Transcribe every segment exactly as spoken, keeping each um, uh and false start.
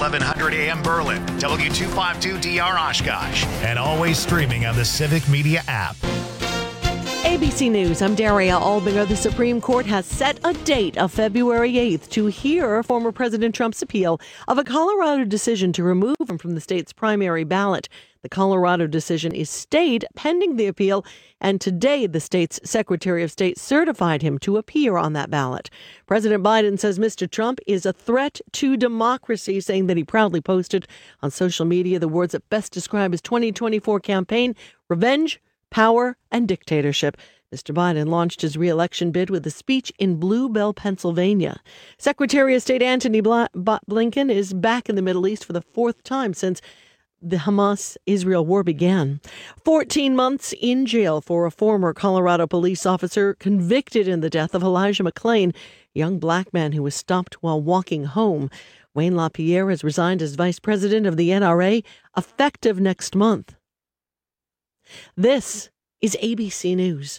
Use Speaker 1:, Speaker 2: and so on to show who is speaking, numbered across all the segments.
Speaker 1: eleven hundred A M Berlin, W two fifty-two D R Oshkosh, and always streaming on the Civic Media app.
Speaker 2: A B C News, I'm Daria Albinger. The Supreme Court has set a date of February eighth to hear former President Trump's appeal of a Colorado decision to remove him from the state's primary ballot. The Colorado decision is stayed pending the appeal, and today the state's Secretary of State certified him to appear on that ballot. President Biden says Mister Trump is a threat to democracy, saying that he proudly posted on social media the words that best describe his twenty twenty-four campaign: revenge, power, and dictatorship. Mister Biden launched his re-election bid with a speech in Blue Bell, Pennsylvania. Secretary of State Antony Blinken is back in the Middle East for the fourth time since the Hamas-Israel war began. fourteen months in jail for a former Colorado police officer convicted in the death of Elijah McClain, a young black man who was stopped while walking home. Wayne LaPierre has resigned as vice president of the N R A, effective next month. This is A B C News.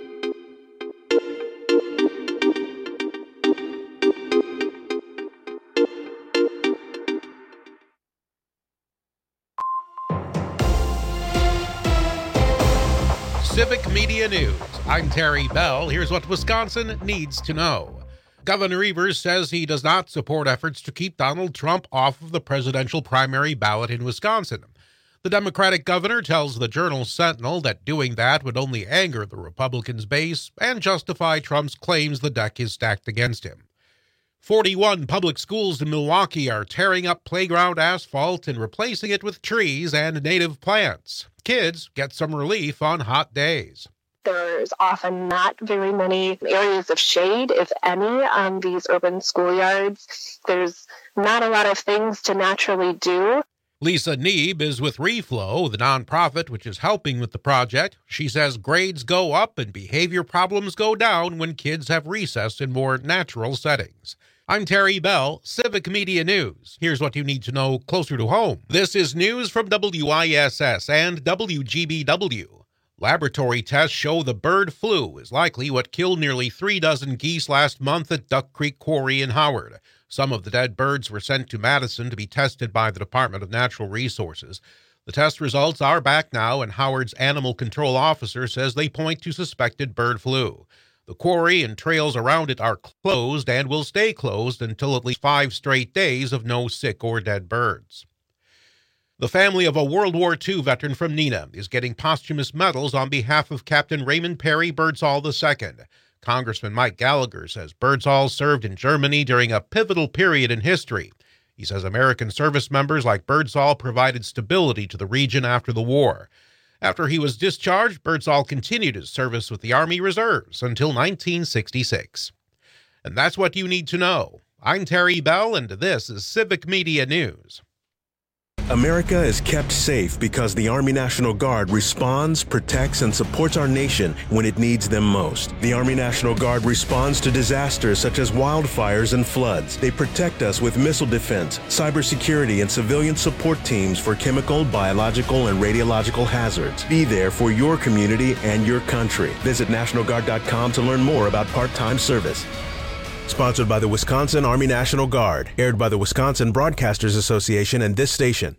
Speaker 3: Civic Media News. I'm Terry Bell. Here's what Wisconsin needs to know. Governor Evers says he does not support efforts to keep Donald Trump off of the presidential primary ballot in Wisconsin. The Democratic governor tells the Journal Sentinel that doing that would only anger the Republicans' base and justify Trump's claims the deck is stacked against him. forty-one public schools in Milwaukee are tearing up playground asphalt and replacing it with trees and native plants. Kids get some relief on hot days.
Speaker 4: There's often not very many areas of shade, if any, on these urban schoolyards. There's not a lot of things to naturally do.
Speaker 3: Lisa Neeb is with Reflow, the nonprofit which is helping with the project. She says grades go up and behavior problems go down when kids have recess in more natural settings. I'm Terry Bell, Civic Media News. Here's what you need to know closer to home. This is news from W I S S and W G B W. Laboratory tests show the bird flu is likely what killed nearly three dozen geese last month at Duck Creek Quarry in Howard. Some of the dead birds were sent to Madison to be tested by the Department of Natural Resources. The test results are back now, and Howard's animal control officer says they point to suspected bird flu. The quarry and trails around it are closed and will stay closed until at least five straight days of no sick or dead birds. The family of a World War Two veteran from Neenah is getting posthumous medals on behalf of Captain Raymond Perry Birdsall the Second. Congressman Mike Gallagher says Birdsall served in Germany during a pivotal period in history. He says American service members like Birdsall provided stability to the region after the war. After he was discharged, Birdsall continued his service with the Army Reserves until nineteen sixty-six. And that's what you need to know. I'm Terry Bell, and this is Civic Media News.
Speaker 5: America is kept safe because the Army National Guard responds, protects, and supports our nation when it needs them most. The Army National Guard responds to disasters such as wildfires and floods. They protect us with missile defense, cybersecurity, and civilian support teams for chemical, biological, and radiological hazards. Be there for your community and your country. Visit National Guard dot com to learn more about part-time service. Sponsored by the Wisconsin Army National Guard. Aired by the Wisconsin Broadcasters Association and this station.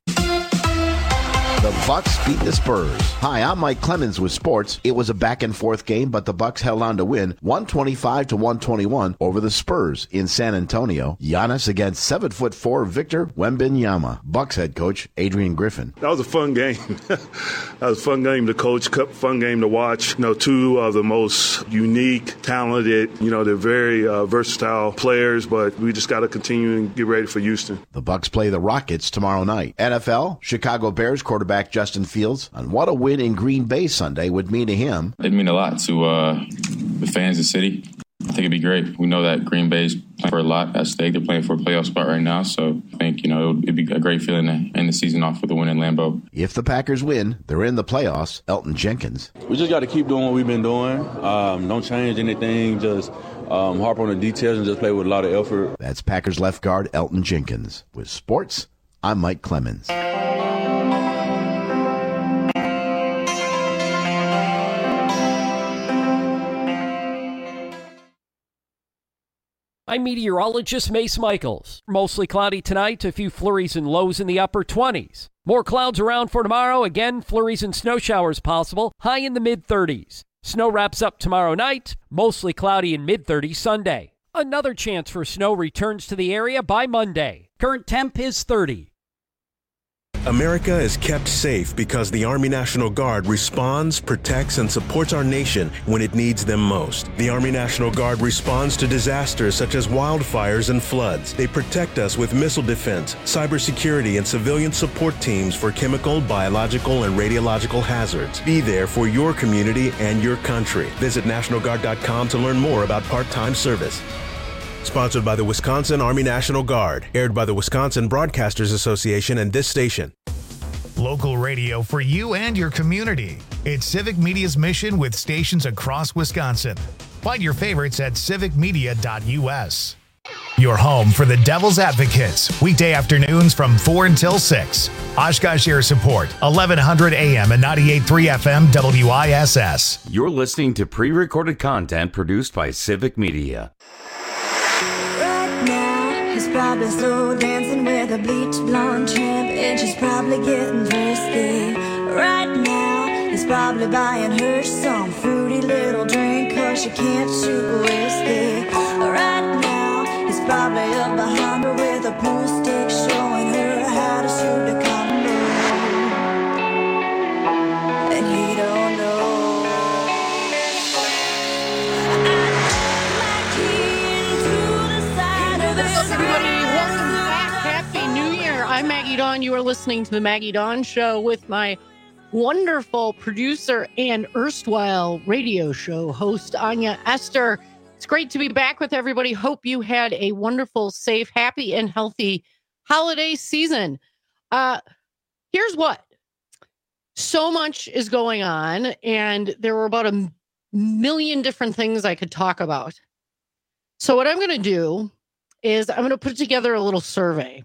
Speaker 6: The Bucks beat the Spurs. Hi, I'm Mike Clemens with sports. It was a back-and-forth game, but the Bucks held on to win one twenty-five to one twenty-one over the Spurs in San Antonio. Giannis against seven foot four Victor Wembanyama. Bucks head coach Adrian Griffin.
Speaker 7: That was a fun game. That was a fun game to coach, fun game to watch. You know, two of the most unique, talented, you know, they're very uh, versatile players, but we just got to continue and get ready for Houston.
Speaker 6: The Bucks play the Rockets tomorrow night. N F L, Chicago Bears quarterback Justin Fields on what a win in Green Bay Sunday would mean to him.
Speaker 8: It'd mean a lot to uh, the fans of the city. I think it'd be great. We know that Green Bay's playing for a lot at stake. They're playing for a playoff spot right now, so I think, you know, it'd be a great feeling to end the season off with a win in Lambeau.
Speaker 6: If the Packers win, they're in the playoffs. Elton Jenkins.
Speaker 9: We just got to keep doing what we've been doing. Um, don't change anything. Just um, harp on the details and just play with a lot of effort.
Speaker 6: That's Packers left guard Elton Jenkins. With sports, I'm Mike Clemens.
Speaker 10: I'm meteorologist Mace Michaels. Mostly cloudy tonight, a few flurries and lows in the upper twenties. More clouds around for tomorrow. Again, flurries and snow showers possible, high in the mid-thirties. Snow wraps up tomorrow night, mostly cloudy and mid-thirties Sunday. Another chance for snow returns to the area by Monday. Current temp is thirty.
Speaker 5: America is kept safe because the Army National Guard responds, protects, and supports our nation when it needs them most. The Army National Guard responds to disasters such as wildfires and floods. They protect us with missile defense, cybersecurity, and civilian support teams for chemical, biological, and radiological hazards. Be there for your community and your country. Visit National Guard dot com to learn more about part-time service. Sponsored by the Wisconsin Army National Guard. Aired by the Wisconsin Broadcasters Association and this station.
Speaker 1: Local radio for you and your community. It's Civic Media's mission with stations across Wisconsin. Find your favorites at civic media dot u s. Your home for the Devil's Advocates. Weekday afternoons from four until six. Oshkosh Air Support, eleven hundred A M and ninety-eight point three F M W I S S.
Speaker 11: You're listening to pre-recorded content produced by Civic Media.
Speaker 12: He's probably slow dancing with a bleach blonde tramp, and she's probably getting thirsty. Right now, he's probably buying her some fruity little drink, cause she can't shoot whiskey. Right now, he's probably up behind her with a pool stick, showing her how to shoot a combo. And he don't know.
Speaker 13: Everybody, welcome back. Happy New Year. I'm Maggie Dawn. You are listening to the Maggie Dawn Show with my wonderful producer and erstwhile radio show host, Anya Esther. It's great to be back with everybody. Hope you had a wonderful, safe, happy, and healthy holiday season. Uh, here's what. So much is going on, and there were about a million different things I could talk about. So what I'm going to do is I'm going to put together a little survey,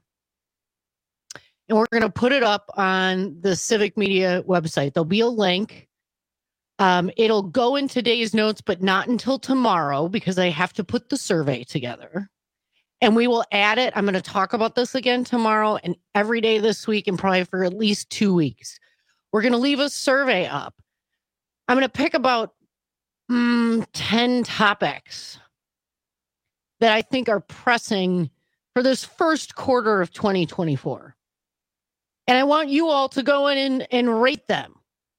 Speaker 13: and we're going to put it up on the Civic Media website. There'll be a link. Um, it'll go in today's notes, but not until tomorrow because I have to put the survey together, and we will add it. I'm going to talk about this again tomorrow and every day this week and probably for at least two weeks. We're going to leave a survey up. I'm going to pick about mm, ten topics that I think are pressing for this first quarter of twenty twenty-four. And I want you all to go in and, and rate them.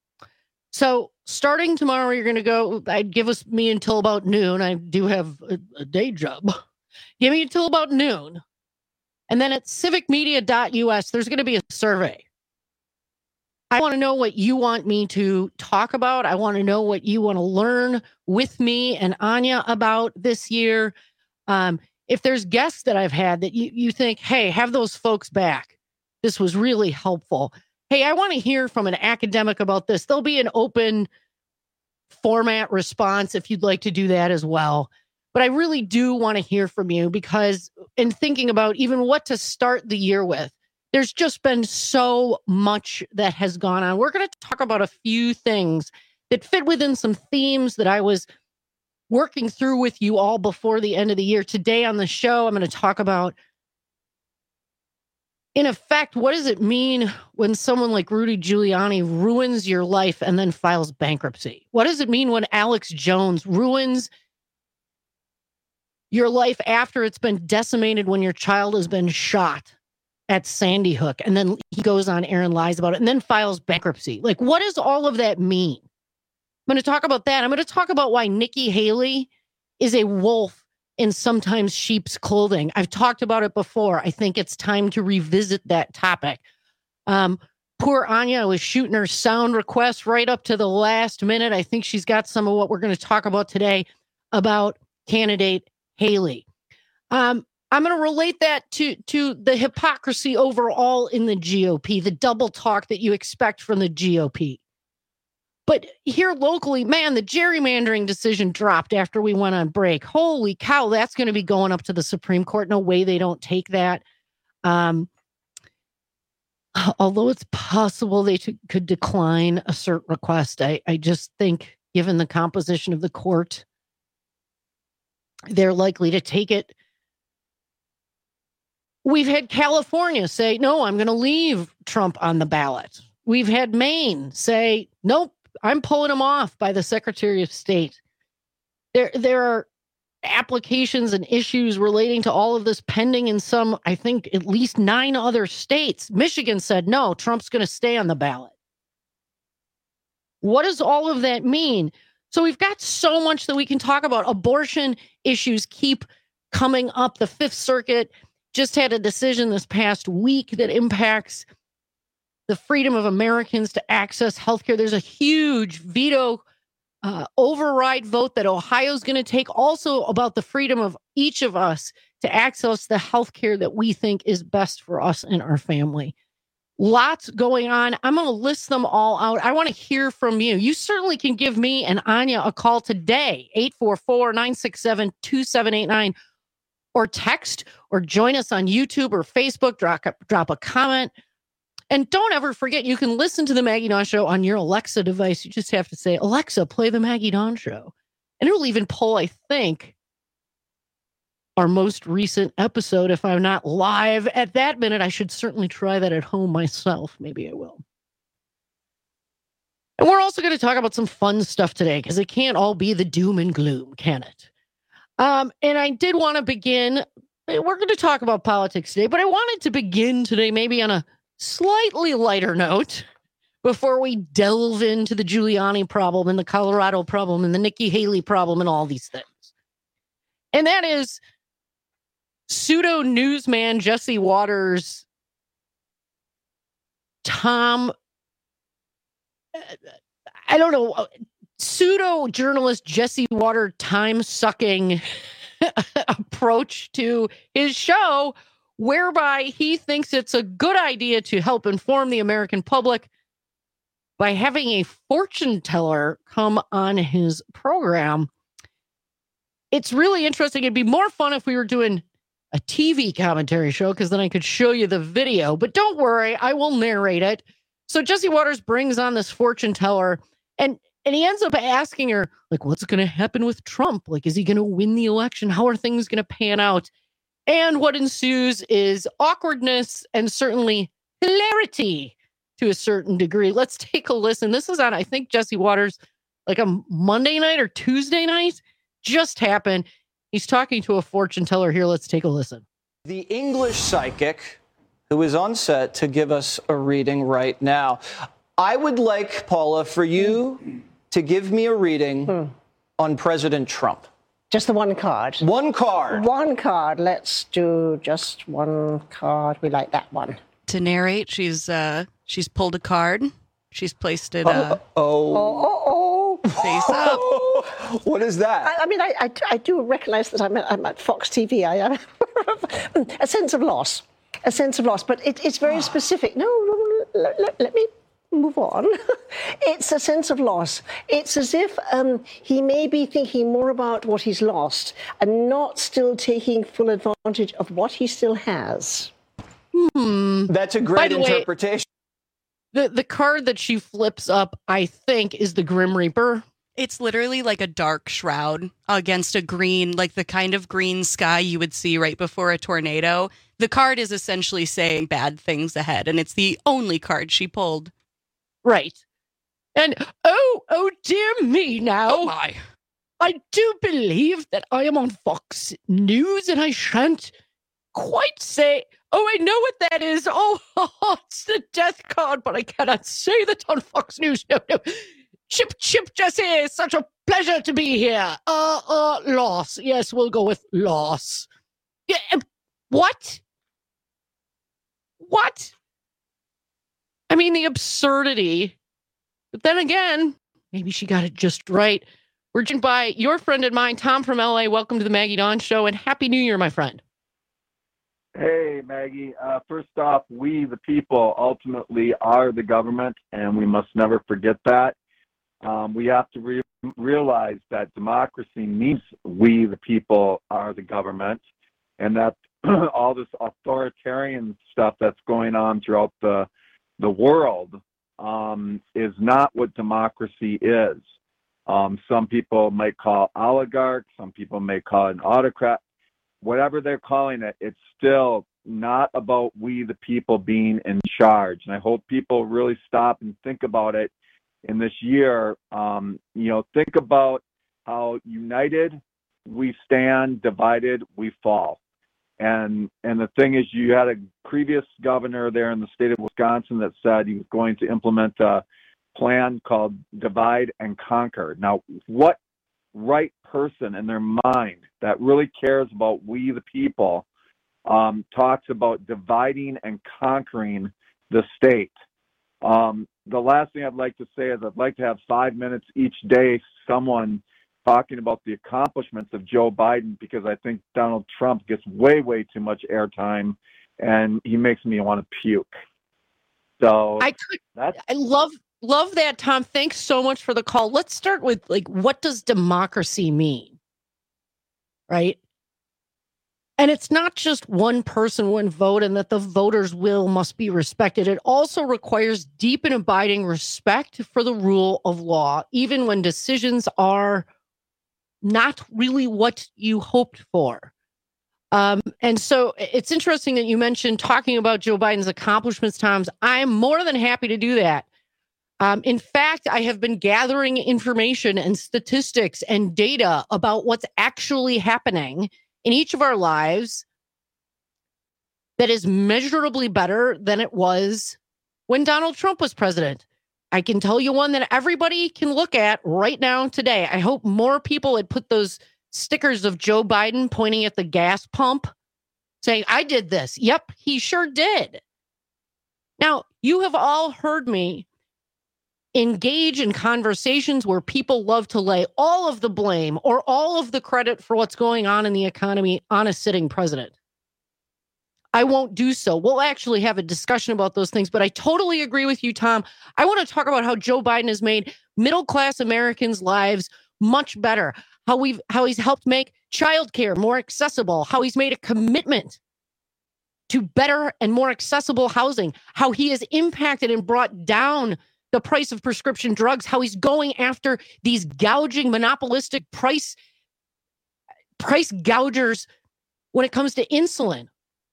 Speaker 13: So starting tomorrow, you're going to go, I'd give us me until about noon. I do have a, a day job. Give me until about noon. And then at civic media dot u s, there's going to be a survey. I want to know what you want me to talk about. I want to know what you want to learn with me and Anya about this year. Um, if there's guests that I've had that you, you think, hey, have those folks back. This was really helpful. Hey, I want to hear from an academic about this. There'll be an open format response if you'd like to do that as well. But I really do want to hear from you because in thinking about even what to start the year with, there's just been so much that has gone on. We're going to talk about a few things that fit within some themes that I was working through with you all before the end of the year. Today on the show, I'm going to talk about, in effect, what does it mean when someone like Rudy Giuliani ruins your life and then files bankruptcy? What does it mean when Alex Jones ruins your life after it's been decimated, when your child has been shot at Sandy Hook, and then he goes on air and lies about it and then files bankruptcy? Like, what does all of that mean? I'm going to talk about that. I'm going to talk about why Nikki Haley is a wolf in sometimes sheep's clothing. I've talked about it before. I think it's time to revisit that topic. Um, poor Anya was shooting her sound requests right up to the last minute. I think she's got some of what we're going to talk about today about candidate Haley. Um, I'm going to relate that to, to the hypocrisy overall in the G O P, the double talk that you expect from the G O P. But here locally, man, the gerrymandering decision dropped after we went on break. Holy cow, that's going to be going up to the Supreme Court. No way they don't take that. Um, although it's possible they t- could decline a cert request, I, I just think, given the composition of the court, they're likely to take it We've had California say, no, I'm going to leave Trump on the ballot. We've had Maine say, nope, I'm pulling him off by the Secretary of State. There, there are applications and issues relating to all of this pending in some, I think, at least nine other states. Michigan said, no, Trump's going to stay on the ballot. What does all of that mean? So we've got so much that we can talk about. Abortion issues keep coming up. The Fifth Circuit just had a decision this past week that impacts the freedom of Americans to access healthcare. There's a huge veto uh, override vote that Ohio's going to take, also about the freedom of each of us to access the healthcare that we think is best for us and our family. Lots going on. I'm going to list them all out. I want to hear from you. You certainly can give me and Anya a call today, eight four four, nine six seven, two seven eight nine, or text or join us on YouTube or Facebook. Drop, drop a comment. And don't ever forget, you can listen to the Maggie Dawn Show on your Alexa device. You just have to say, Alexa, play the Maggie Dawn Show. And it'll even pull, I think, our most recent episode. If I'm not live at that minute, I should certainly try that at home myself. Maybe I will. And we're also going to talk about some fun stuff today, because it can't all be the doom and gloom, can it? Um, and I did want to begin, we're going to talk about politics today, but I wanted to begin today maybe on a slightly lighter note before we delve into the Giuliani problem and the Colorado problem and the Nikki Haley problem and all these things. And that is pseudo newsman Jesse Waters, Tom, I don't know, pseudo journalist Jesse Water time sucking approach to his show, whereby he thinks it's a good idea to help inform the American public by having a fortune teller come on his program. It's really interesting. It'd be more fun if we were doing a T V commentary show, because then I could show you the video. But don't worry, I will narrate it. So Jesse Waters brings on this fortune teller, and and he ends up asking her, like, what's going to happen with Trump? Like, is he going to win the election? How are things going to pan out? And what ensues is awkwardness and certainly hilarity to a certain degree. Let's take a listen. This is on, I think, Jesse Waters, like a Monday night or Tuesday night. Just happened. He's talking to a fortune teller here. Let's take a listen.
Speaker 14: The English psychic who is on set to give us a reading right now. I would like, Paula, for you to give me a reading hmm. on President Trump.
Speaker 15: Just the one card?
Speaker 14: One card.
Speaker 15: One card. Let's do just one card. We like that one.
Speaker 16: To narrate, she's uh, she's pulled a card. She's placed it
Speaker 14: uh,
Speaker 16: uh,
Speaker 14: oh,
Speaker 15: oh, oh,
Speaker 16: face up.
Speaker 14: What is that?
Speaker 15: I, I mean, I, I, I do recognise that I'm at, I'm at Fox T V. I am a sense of loss, a sense of loss, but it, it's very specific. No, no, no let, let, let me move on. It's a sense of loss. It's as if um, he may be thinking more about what he's lost and not still taking full advantage of what he still has.
Speaker 13: Hmm.
Speaker 14: That's a great interpretation.
Speaker 13: Way, the, the card that she flips up, I think, is the Grim Reaper.
Speaker 16: It's literally like a dark shroud against a green, like the kind of green sky you would see right before a tornado. The card is essentially saying bad things ahead, and it's the only card she pulled.
Speaker 13: Right. And, oh, oh, dear me now.
Speaker 16: Oh, my.
Speaker 13: I do believe that I am on Fox News, and I shan't quite say, oh, I know what that is. Oh, it's the death card, but I cannot say that on Fox News. No, no. Chip, Chip, Jesse, it's such a pleasure to be here. Uh, uh, loss. Yes, we'll go with loss. Yeah, what? What? I mean, the absurdity. But then again, maybe she got it just right. We're joined by your friend and mine, Tom from L A. Welcome to the Maggie Dawn Show, and Happy New Year, my friend.
Speaker 17: Hey, Maggie. Uh, first off, we, the people, ultimately are the government, and we must never forget that. Um, we have to re- realize that democracy means we, the people, are the government, and that all this authoritarian stuff that's going on throughout the the world um, is not what democracy is. Um, some people might call oligarchs, some people may call it an autocrat. Whatever they're calling it, it's still not about we the people being in charge. And I hope people really stop and think about it in this year. Um, you know, think about how united we stand, divided we fall. And and the thing is, you had a previous governor there in the state of Wisconsin that said he was going to implement a plan called Divide and Conquer. Now, what right person in their mind that really cares about we the people um, talks about dividing and conquering the state? Um, the last thing I'd like to say is I'd like to have five minutes each day someone talking about the accomplishments of Joe Biden, because I think Donald Trump gets way, way too much airtime, and he makes me want to puke. So
Speaker 13: I could, that's, I love love that, Tom. Thanks so much for the call. Let's start with, like, what does democracy mean? Right? And it's not just one person, one vote, and that the voters' will must be respected. It also requires deep and abiding respect for the rule of law, even when decisions are not really what you hoped for. Um, and so it's interesting that you mentioned talking about Joe Biden's accomplishments, Tom. I'm more than happy to do that. Um, in fact, I have been gathering information and statistics and data about what's actually happening in each of our lives that is measurably better than it was when Donald Trump was president. I can tell you one that everybody can look at right now today. I hope more people had put those stickers of Joe Biden pointing at the gas pump saying, I did this. Yep, he sure did. Now, you have all heard me engage in conversations where people love to lay all of the blame or all of the credit for what's going on in the economy on a sitting president. I won't do so. We'll actually have a discussion about those things, but I totally agree with you, Tom. I want to talk about how Joe Biden has made middle-class Americans' lives much better, how we've how he's helped make childcare more accessible, how he's made a commitment to better and more accessible housing, how he has impacted and brought down the price of prescription drugs, how he's going after these gouging, monopolistic price, price gougers when it comes to insulin.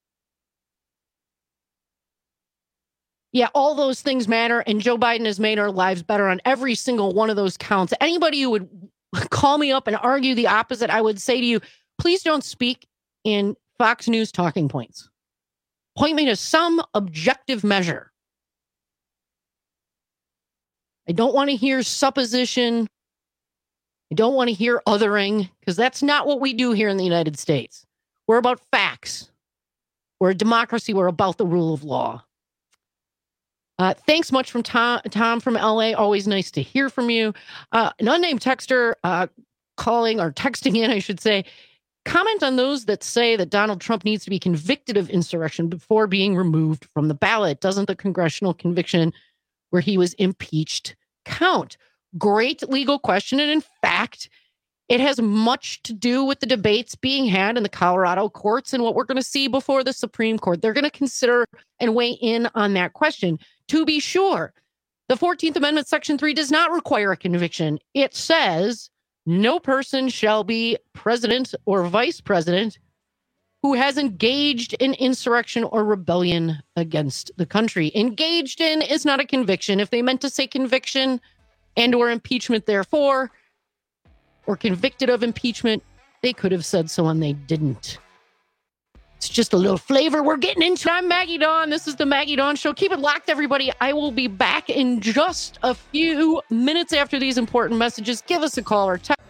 Speaker 13: Yeah, all those things matter, and Joe Biden has made our lives better on every single one of those counts. Anybody who would call me up and argue the opposite, I would say to you, please don't speak in Fox News talking points. Point me to some objective measure. I don't want to hear supposition. I don't want to hear othering, because that's not what we do here in the United States. We're about facts. We're a democracy. We're about the rule of law. Uh, thanks much from Tom, Tom from L A. Always nice to hear from you. Uh, an unnamed texter uh, calling or texting in, I should say, comment on those that say that Donald Trump needs to be convicted of insurrection before being removed from the ballot. Doesn't the congressional conviction where he was impeached count? Great legal question. And in fact, it has much to do with the debates being had in the Colorado courts and what we're going to see before the Supreme Court. They're going to consider and weigh in on that question. To be sure, the fourteenth Amendment, Section three, does not require a conviction. It says no person shall be president or vice president who has engaged in insurrection or rebellion against the country. Engaged in is not a conviction. If they meant to say conviction and or impeachment, therefore, or convicted of impeachment, they could have said so, and they didn't. It's just a little flavor we're getting into. I'm Maggie Dawn. This is the Maggie Dawn Show. Keep it locked, everybody. I will be back in just a few minutes after these important messages. Give us a call or text.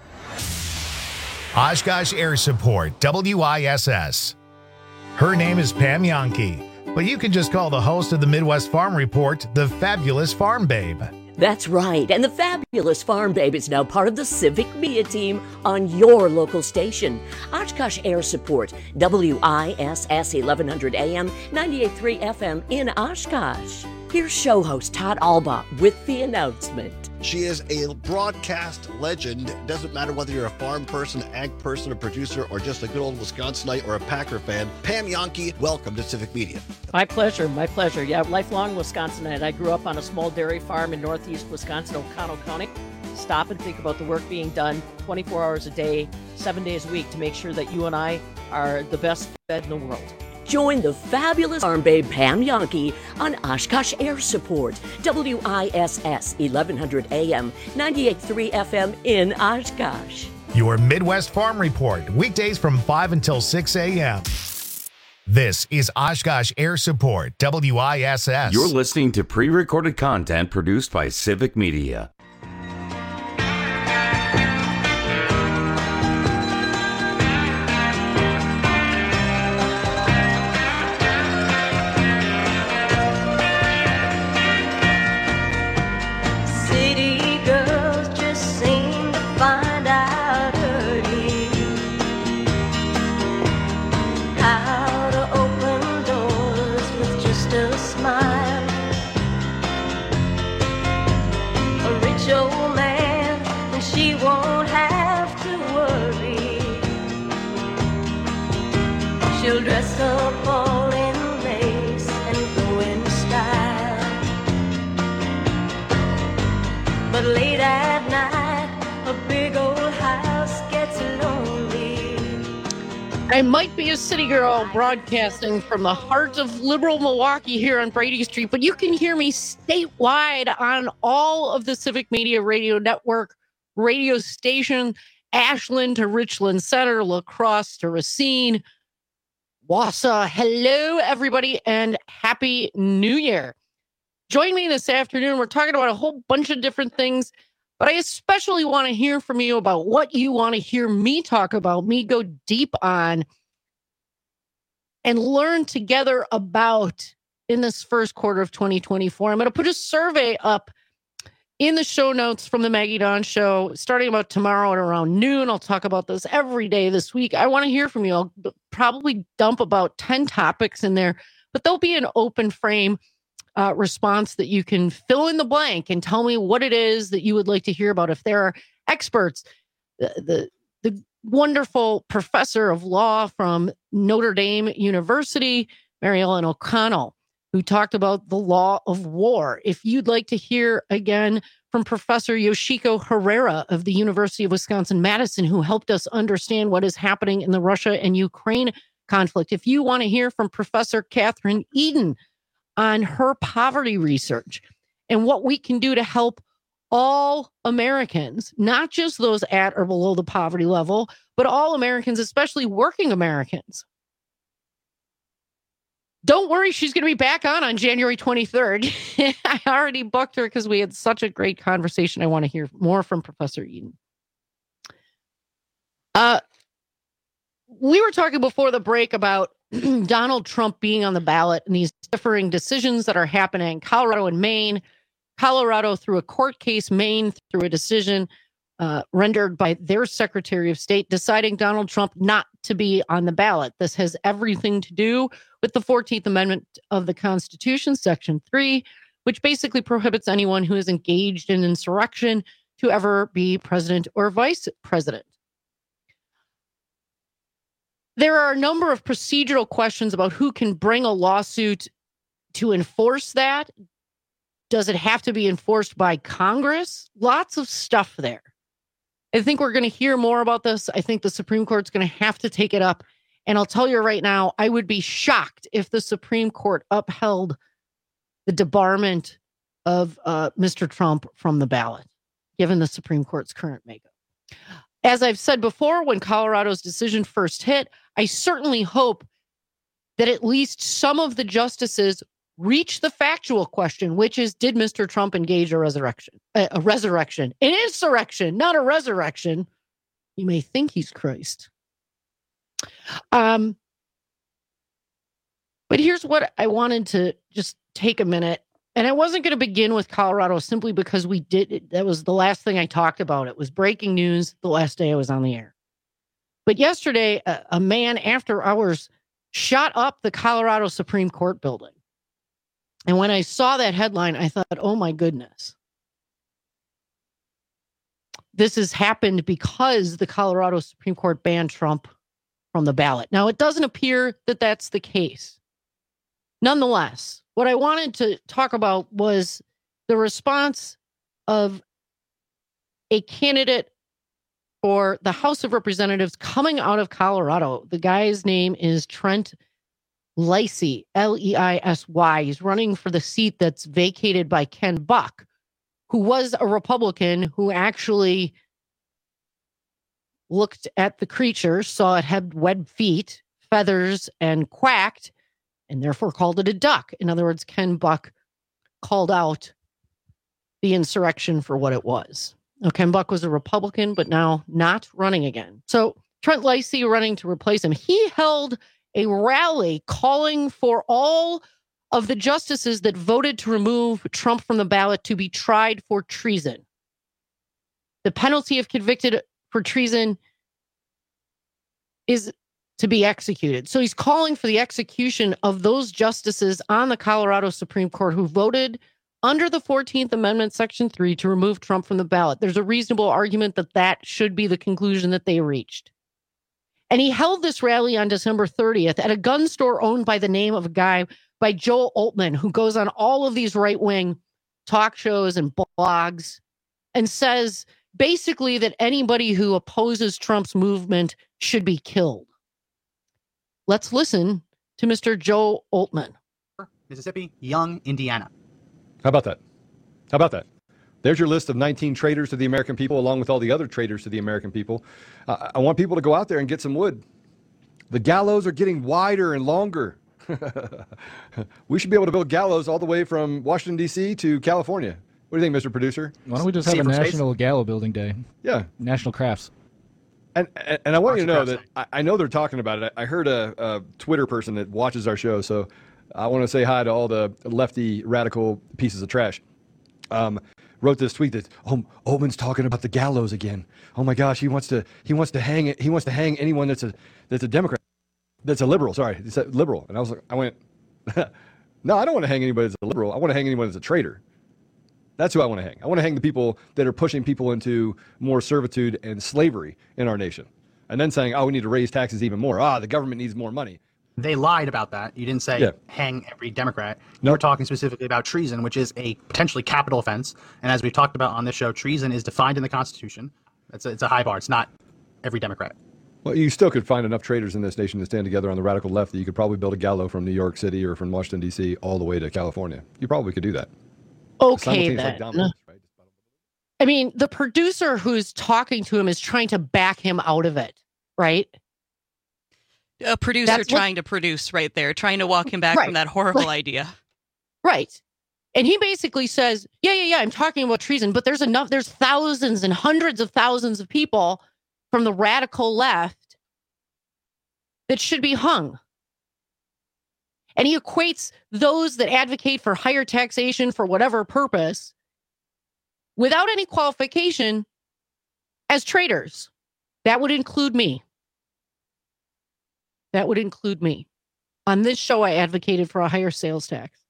Speaker 1: Oshkosh Air Support, W I S S. Her name is Pam Yankee, but you can just call the host of the Midwest Farm Report the Fabulous Farm Babe.
Speaker 18: That's right, and the Fabulous Farm Babe is now part of the Civic Media team on your local station. Oshkosh Air Support, W I S S eleven hundred A M, ninety-eight point three F M in Oshkosh. Here's show host Todd Alba with the announcement.
Speaker 19: She is a broadcast legend. Doesn't matter whether you're a farm person, ag person, a producer, or just a good old Wisconsinite or a Packer fan. Pam Yankee, welcome to Civic Media.
Speaker 20: My pleasure, my pleasure. Yeah, lifelong Wisconsinite. I grew up on a small dairy farm in northeast Wisconsin, O'Connell County. Stop and think about the work being done twenty-four hours a day, seven days a week to make sure that you and I are the best fed in the world.
Speaker 18: Join the fabulous farm babe Pam Yankee on Oshkosh Air Support, W I S S eleven hundred A M, ninety-eight point three F M in Oshkosh.
Speaker 1: Your Midwest Farm Report, weekdays from five until six a.m. This is Oshkosh Air Support, W I S S.
Speaker 11: You're listening to pre-recorded content produced by Civic Media.
Speaker 12: She'll dress up all in lace and go in style. But late at night, a big old house gets lonely.
Speaker 13: I might be a city girl broadcasting from the heart of liberal Milwaukee here on Brady Street, but you can hear me statewide on all of the Civic Media Radio Network radio station, Ashland to Richland Center, La Crosse to Racine, Wausau. Hello, everybody, and Happy New Year. Join me this afternoon. We're talking about a whole bunch of different things, but I especially want to hear from you about what you want to hear me talk about, me go deep on, and learn together about in this first quarter of twenty twenty-four. I'm going to put a survey up in the show notes from the Maggie Dawn Show, starting about tomorrow at around noon. I'll talk about this every day this week. I want to hear from you. I'll probably dump about ten topics in there, but there'll be an open frame uh, response that you can fill in the blank and tell me what it is that you would like to hear about. If there are experts, the, the, the wonderful professor of law from Notre Dame University, Mary Ellen O'Connell, who talked about the law of war. If you'd like to hear again from Professor Yoshiko Herrera of the University of Wisconsin-Madison, who helped us understand what is happening in the Russia and Ukraine conflict. If you want to hear from Professor Catherine Eden on her poverty research and what we can do to help all Americans, not just those at or below the poverty level, but all Americans, especially working Americans. Don't worry, she's going to be back on on January twenty-third. I already booked her because we had such a great conversation. I want to hear more from Professor Eden. Uh, we were talking before the break about Donald Trump being on the ballot and these differing decisions that are happening in Colorado and Maine. Colorado through a court case, Maine through a decision uh, rendered by their Secretary of State deciding Donald Trump not to be on the ballot. This has everything to do with the fourteenth Amendment of the Constitution, Section three, which basically prohibits anyone who is engaged in insurrection to ever be president or vice president. There are a number of procedural questions about who can bring a lawsuit to enforce that. Does it have to be enforced by Congress? Lots of stuff there. I think we're going to hear more about this. I think the Supreme Court's going to have to take it up. And I'll tell you right now, I would be shocked if the Supreme Court upheld the debarment of uh, Mister Trump from the ballot, given the Supreme Court's current makeup. As I've said before, when Colorado's decision first hit, I certainly hope that at least some of the justices reach the factual question, which is, did Mister Trump engage a resurrection? A, a resurrection. An insurrection, not a resurrection. You may think he's Christ. Um, but here's what I wanted to just take a minute. And I wasn't going to begin with Colorado simply because we did. That was the last thing I talked about. It was breaking news the last day I was on the air. But yesterday, a, a man after hours shot up the Colorado Supreme Court building. And when I saw that headline, I thought, oh my goodness. This has happened because the Colorado Supreme Court banned Trump from the ballot. Now, it doesn't appear that that's the case. Nonetheless, what I wanted to talk about was the response of a candidate for the House of Representatives coming out of Colorado. The guy's name is Trent Leisy, L E I S Y. He's running for the seat that's vacated by Ken Buck, who was a Republican who actually looked at the creature, saw it had webbed feet, feathers, and quacked, and therefore called it a duck. In other words, Ken Buck called out the insurrection for what it was. Now, Ken Buck was a Republican, but now not running again. So Trent Leisy running to replace him. He held a rally calling for all of the justices that voted to remove Trump from the ballot to be tried for treason. The penalty of convicted for treason is to be executed. So he's calling for the execution of those justices on the Colorado Supreme Court who voted under the fourteenth Amendment, Section three, to remove Trump from the ballot. There's a reasonable argument that that should be the conclusion that they reached. And he held this rally on December thirtieth at a gun store owned by the name of a guy by Joe Oltmann, who goes on all of these right-wing talk shows and blogs and says basically that anybody who opposes Trump's movement should be killed. Let's listen to Mister Joe Oltmann.
Speaker 21: Mississippi, Young, Indiana.
Speaker 22: How about that? How about that? There's your list of nineteen traitors to the American people, along with all the other traitors to the American people. Uh, I want people to go out there and get some wood. The gallows are getting wider and longer. We should be able to build gallows all the way from Washington, D C to California. What do you think, Mister Producer?
Speaker 23: Why don't we just have a National Gallows Building Day?
Speaker 22: Yeah.
Speaker 23: National Crafts.
Speaker 22: And, and and I want you to know that I, I know they're talking about it. I heard a, a Twitter person that watches our show, so I want to say hi to all the lefty radical pieces of trash. Um, wrote this tweet that oh, Oltmann's talking about the gallows again. Oh my gosh, he wants to he wants to hang it. He wants to hang anyone that's a that's a Democrat, that's a liberal. Sorry, it's a liberal. And I was like, I went, no, I don't want to hang anybody that's a liberal. I want to hang anyone that's a traitor. That's who I want to hang. I want to hang the people that are pushing people into more servitude and slavery in our nation, and then saying, oh, we need to raise taxes even more. Ah, the government needs more money.
Speaker 21: They lied about that. You didn't say
Speaker 22: Yeah.
Speaker 21: hang every Democrat. You were talking specifically about treason, which is a potentially capital offense. And as we've talked about on this show, treason is defined in the Constitution. It's a, it's a high bar. It's not every Democrat.
Speaker 22: Well, you still could find enough traitors in this nation to stand together on the radical left that you could probably build a gallows from New York City or from Washington, D C all the way to California. You probably could do that.
Speaker 13: Okay,
Speaker 22: Simultaneous, like
Speaker 13: then.
Speaker 22: dominoes, right?
Speaker 13: I mean, the producer who's talking to him is trying to back him out of it, right?
Speaker 16: A producer
Speaker 13: That's what-
Speaker 16: trying to produce right there, trying to walk him back
Speaker 13: Right.
Speaker 16: from that horrible
Speaker 13: Right.
Speaker 16: idea.
Speaker 13: Right. And he basically says, yeah, yeah, yeah, I'm talking about treason, but there's enough, there's thousands and hundreds of thousands of people from the radical left that should be hung. And he equates those that advocate for higher taxation for whatever purpose without any qualification as traitors. That would include me. That would include me. On this show, I advocated for a higher sales tax.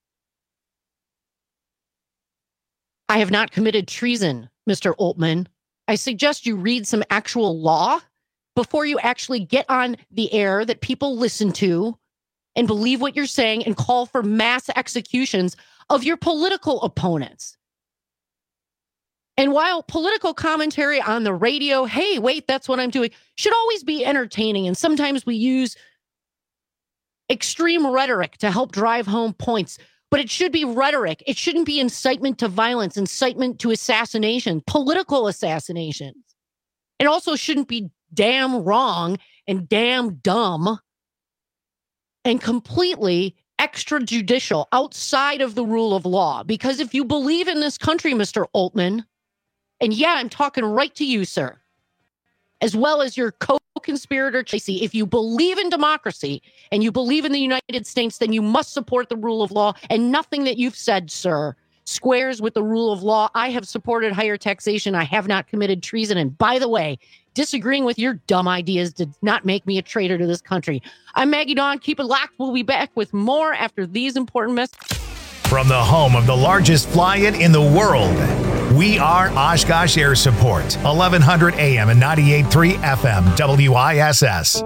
Speaker 13: I have not committed treason, Mister Oltmann. I suggest you read some actual law before you actually get on the air that people listen to and believe what you're saying and call for mass executions of your political opponents. And while political commentary on the radio, hey, wait, that's what I'm doing, should always be entertaining. And sometimes we use extreme rhetoric to help drive home points. But it should be rhetoric. It shouldn't be incitement to violence, incitement to assassination, political assassinations. It also shouldn't be damn wrong and damn dumb and completely extrajudicial, outside of the rule of law. Because if you believe in this country, Mister Oltmann, and yeah, I'm talking right to you, sir, as well as your co-conspirator, Tracy, if you believe in democracy and you believe in the United States, then you must support the rule of law. And nothing that you've said, sir, squares with the rule of law. I have supported higher taxation. I have not committed treason. And by the way, disagreeing with your dumb ideas did not make me a traitor to this country. I'm Maggie Dawn. Keep it locked. We'll be back with more after these important messages.
Speaker 1: From the home of the largest fly-in in the world, we are Oshkosh Air Support, eleven hundred A M and ninety-eight point three F M, W I S S.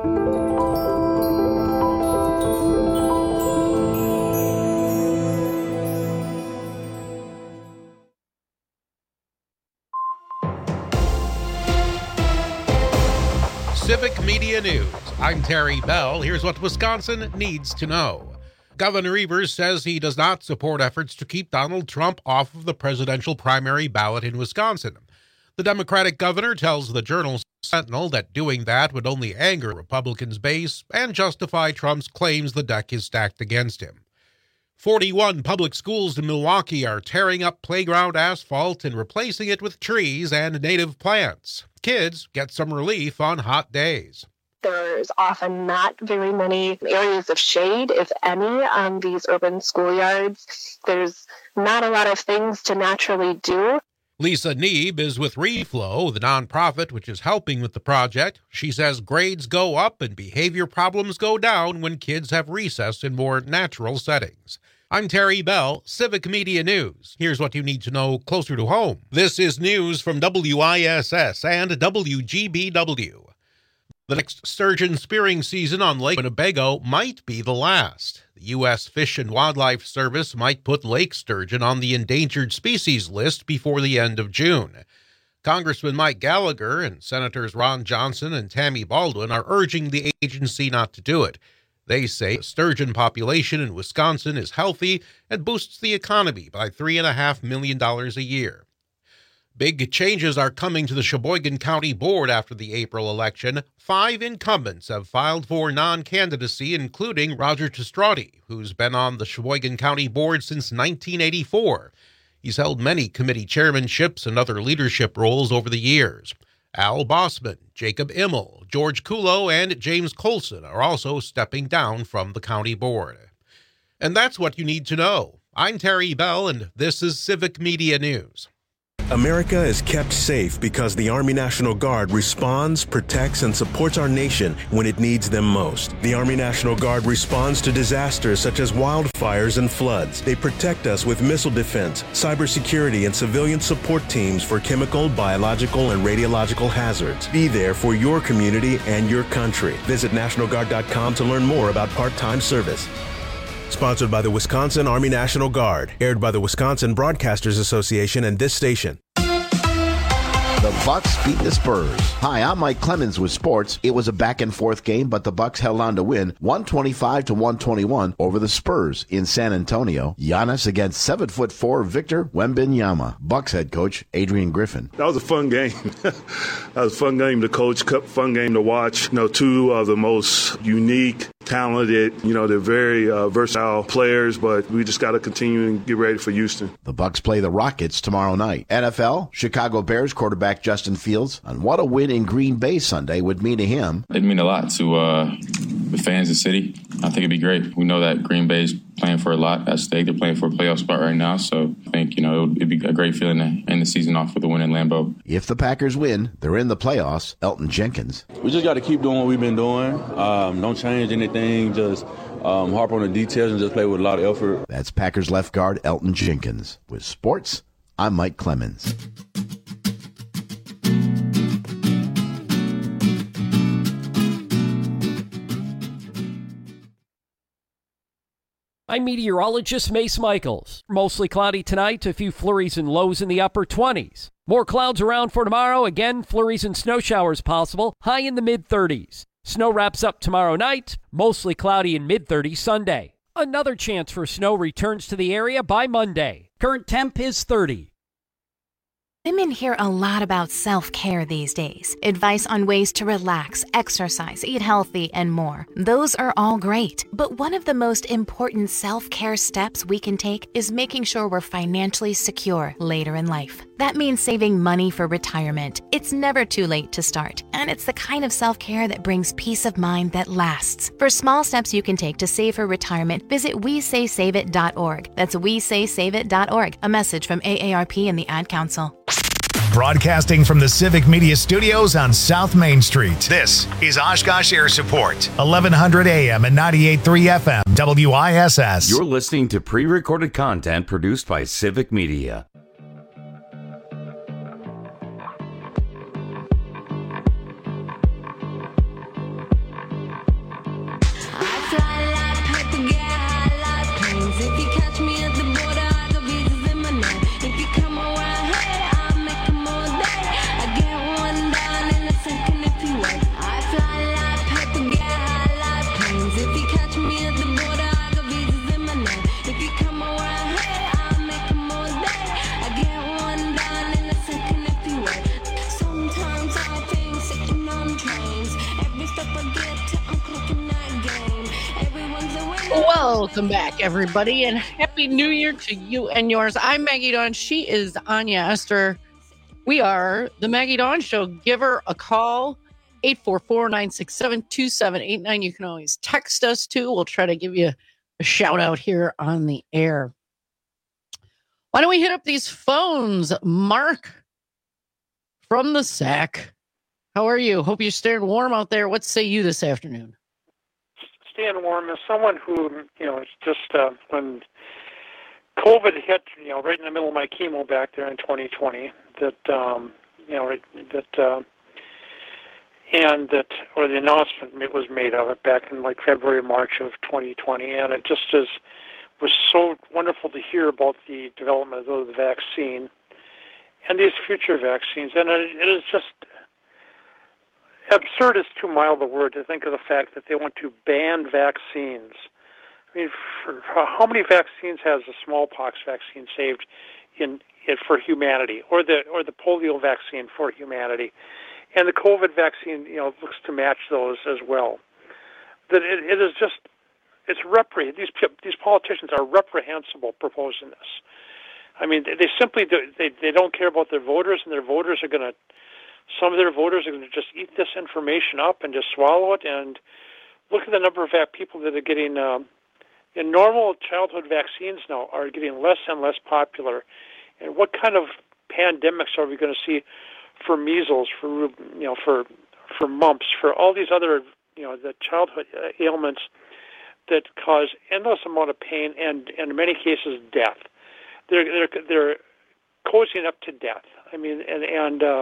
Speaker 2: Civic Media News. I'm Terry Bell. Here's what Wisconsin needs to know. Governor Evers says he does not support efforts to keep Donald Trump off of the presidential primary ballot in Wisconsin. The Democratic governor tells the Journal Sentinel that doing that would only anger Republicans' base and justify Trump's claims the deck is stacked against him. forty-one public schools in Milwaukee are tearing up playground asphalt and replacing it with trees and native plants. Kids get some relief on hot days.
Speaker 3: There's often not very many areas of shade, if any, on these urban schoolyards. There's not a lot of things to naturally do.
Speaker 2: Lisa Neeb is with Reflow, the nonprofit which is helping with the project. She says grades go up and behavior problems go down when kids have recess in more natural settings. I'm Terry Bell, Civic Media News. Here's what you need to know closer to home. This is news from W I S S and W G B W. The next sturgeon spearing season on Lake Winnebago might be the last. The U S Fish and Wildlife Service might put lake sturgeon on the endangered species list before the end of June. Congressman Mike Gallagher and Senators Ron Johnson and Tammy Baldwin are urging the agency not to do it. They say the sturgeon population in Wisconsin is healthy and boosts the economy by three point five million dollars a year. Big changes are coming to the Sheboygan County Board after the April election. Five incumbents have filed for non-candidacy, including Roger Testrauti, who's been on the Sheboygan County Board since nineteen eighty-four. He's held many committee chairmanships and other leadership roles over the years. Al Bossman, Jacob Immel, George Kulo, and James Colson are also stepping down from the county board. And that's what you need to know. I'm Terry Bell, and this is Civic Media News.
Speaker 5: America is kept safe because the Army National Guard responds, protects, and supports our nation when it needs them most. The Army National Guard responds to disasters such as wildfires and floods. They protect us with missile defense, cybersecurity, and civilian support teams for chemical, biological, and radiological hazards. Be there for your community and your country. Visit National Guard dot com to learn more about part-time service. Sponsored by the Wisconsin Army National Guard. Aired by the Wisconsin Broadcasters Association and this station.
Speaker 6: The Bucks beat the Spurs. Hi, I'm Mike Clemens with sports. It was a back-and-forth game, but the Bucks held on to win one twenty-five to one twenty-one over the Spurs in San Antonio. Giannis against seven foot four Victor Wembanyama. Bucks head coach Adrian Griffin.
Speaker 7: That was a fun game. That was a fun game to coach, fun game to watch. You know, two of the most unique, talented, you know, they're very uh, versatile players, but we just got to continue and get ready for Houston.
Speaker 6: The Bucks play the Rockets tomorrow night. N F L, Chicago Bears quarterback Justin Fields on what a win in Green Bay Sunday would mean to him.
Speaker 8: It'd mean a lot to uh, the fans of the city. I think it'd be great. We know that Green Bay's playing for a lot at stake. They're playing for a playoff spot right now, so I think, you know, it'd be a great feeling to end the season off with a win in Lambeau.
Speaker 6: If the Packers win, they're in the playoffs. Elton Jenkins.
Speaker 9: We just got to keep doing what we've been doing. Um, don't change anything. Just um, harp on the details and just play with a lot of effort.
Speaker 6: That's Packers left guard Elton Jenkins. With sports, I'm Mike Clemens.
Speaker 10: I'm meteorologist Mace Michaels. Mostly cloudy tonight, a few flurries and lows in the upper twenties. More clouds around for tomorrow. Again, flurries and snow showers possible, high in the mid-thirties. Snow wraps up tomorrow night, mostly cloudy and mid-thirties Sunday. Another chance for snow returns to the area by Monday. Current temp is thirty.
Speaker 4: Women hear a lot about self-care these days. Advice on ways to relax, exercise, eat healthy, and more. Those are all great. But one of the most important self-care steps we can take is making sure we're financially secure later in life. That means saving money for retirement. It's never too late to start. And it's the kind of self-care that brings peace of mind that lasts. For small steps you can take to save for retirement, visit we say save it dot org. That's we say save it dot org. A message from A A R P and the Ad Council.
Speaker 1: Broadcasting from the Civic Media Studios on South Main Street, this is Oshkosh Air Support, eleven hundred A M and ninety-eight point three F M, W I S S.
Speaker 11: You're listening to pre-recorded content produced by Civic Media.
Speaker 12: I fly
Speaker 13: Welcome back, everybody, and Happy New Year to you and yours. I'm Maggie Dawn. She is Anya Esther. We are the Maggie Dawn Show. Give her a call, eight four four, nine six seven, two seven eight nine. You can always text us, too. We'll try to give you a shout out here on the air. Why don't we hit up these phones? Mark from the Sac. How are you? Hope you're staying warm out there. What say you this afternoon?
Speaker 14: Staying warm. As someone who, you know, it's just uh, when COVID hit, you know, right in the middle of my chemo back there in twenty twenty, that, um, you know, that, uh, and that, or the announcement was made of it back in like February, March of twenty twenty, and it just is, was so wonderful to hear about the development of the vaccine and these future vaccines, and it, it is just absurd is too mild a word to think of the fact that they want to ban vaccines. I mean, for, for how many vaccines has the smallpox vaccine saved in, in for humanity, or the or the polio vaccine for humanity, and the COVID vaccine, you know, looks to match those as well. That it, it is just it's repre these these politicians are reprehensible proposing this. I mean, they, they simply do, they they don't care about their voters, and their voters are going to. Some of their voters are going to just eat this information up and just swallow it. And look at the number of people that are getting, um, in normal childhood vaccines now are getting less and less popular. And what kind of pandemics are we going to see for measles, for you know, for for mumps, for all these other you know the childhood ailments that cause endless amount of pain and, and in many cases death. They're they're they're cozying up to death. I mean, and and uh,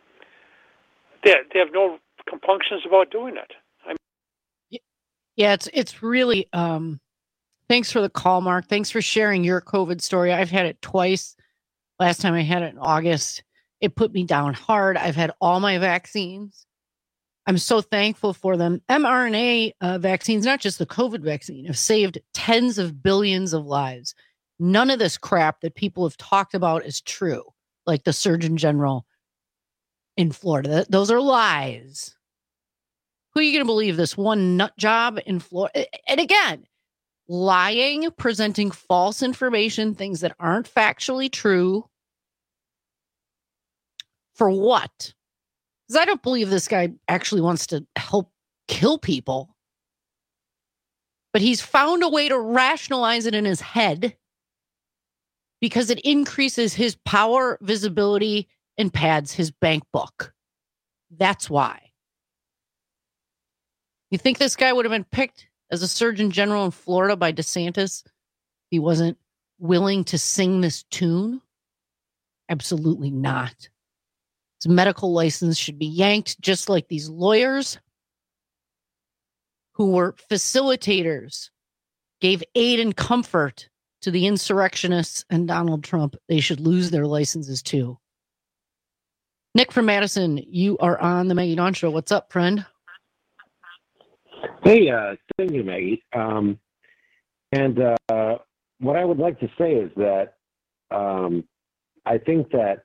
Speaker 14: They, they have no compunctions about doing it. I mean,
Speaker 13: yeah, it's it's really. Um, thanks for the call, Mark. Thanks for sharing your COVID story. I've had it twice. Last time I had it in August. It put me down hard. I've had all my vaccines. I'm so thankful for them. mRNA uh, vaccines, not just the COVID vaccine, have saved tens of billions of lives. None of this crap that people have talked about is true, like the Surgeon General in Florida. Those are lies. Who are you going to believe? This one nut job in Florida? And again, lying, presenting false information, things that aren't factually true. For what? Because I don't believe this guy actually wants to help kill people. But he's found a way to rationalize it in his head because it increases his power, visibility, and pads his bank book. That's why. You think this guy would have been picked as a Surgeon General in Florida by DeSantis if he wasn't willing to sing this tune? Absolutely not. His medical license should be yanked, just like these lawyers who were facilitators, gave aid and comfort to the insurrectionists and Donald Trump. They should lose their licenses too. Nick from Madison, you are on the Maggie Dawn Show. What's up, friend?
Speaker 15: Hey, uh, thank you, Maggie. Um, and uh, what I would like to say is that um, I think that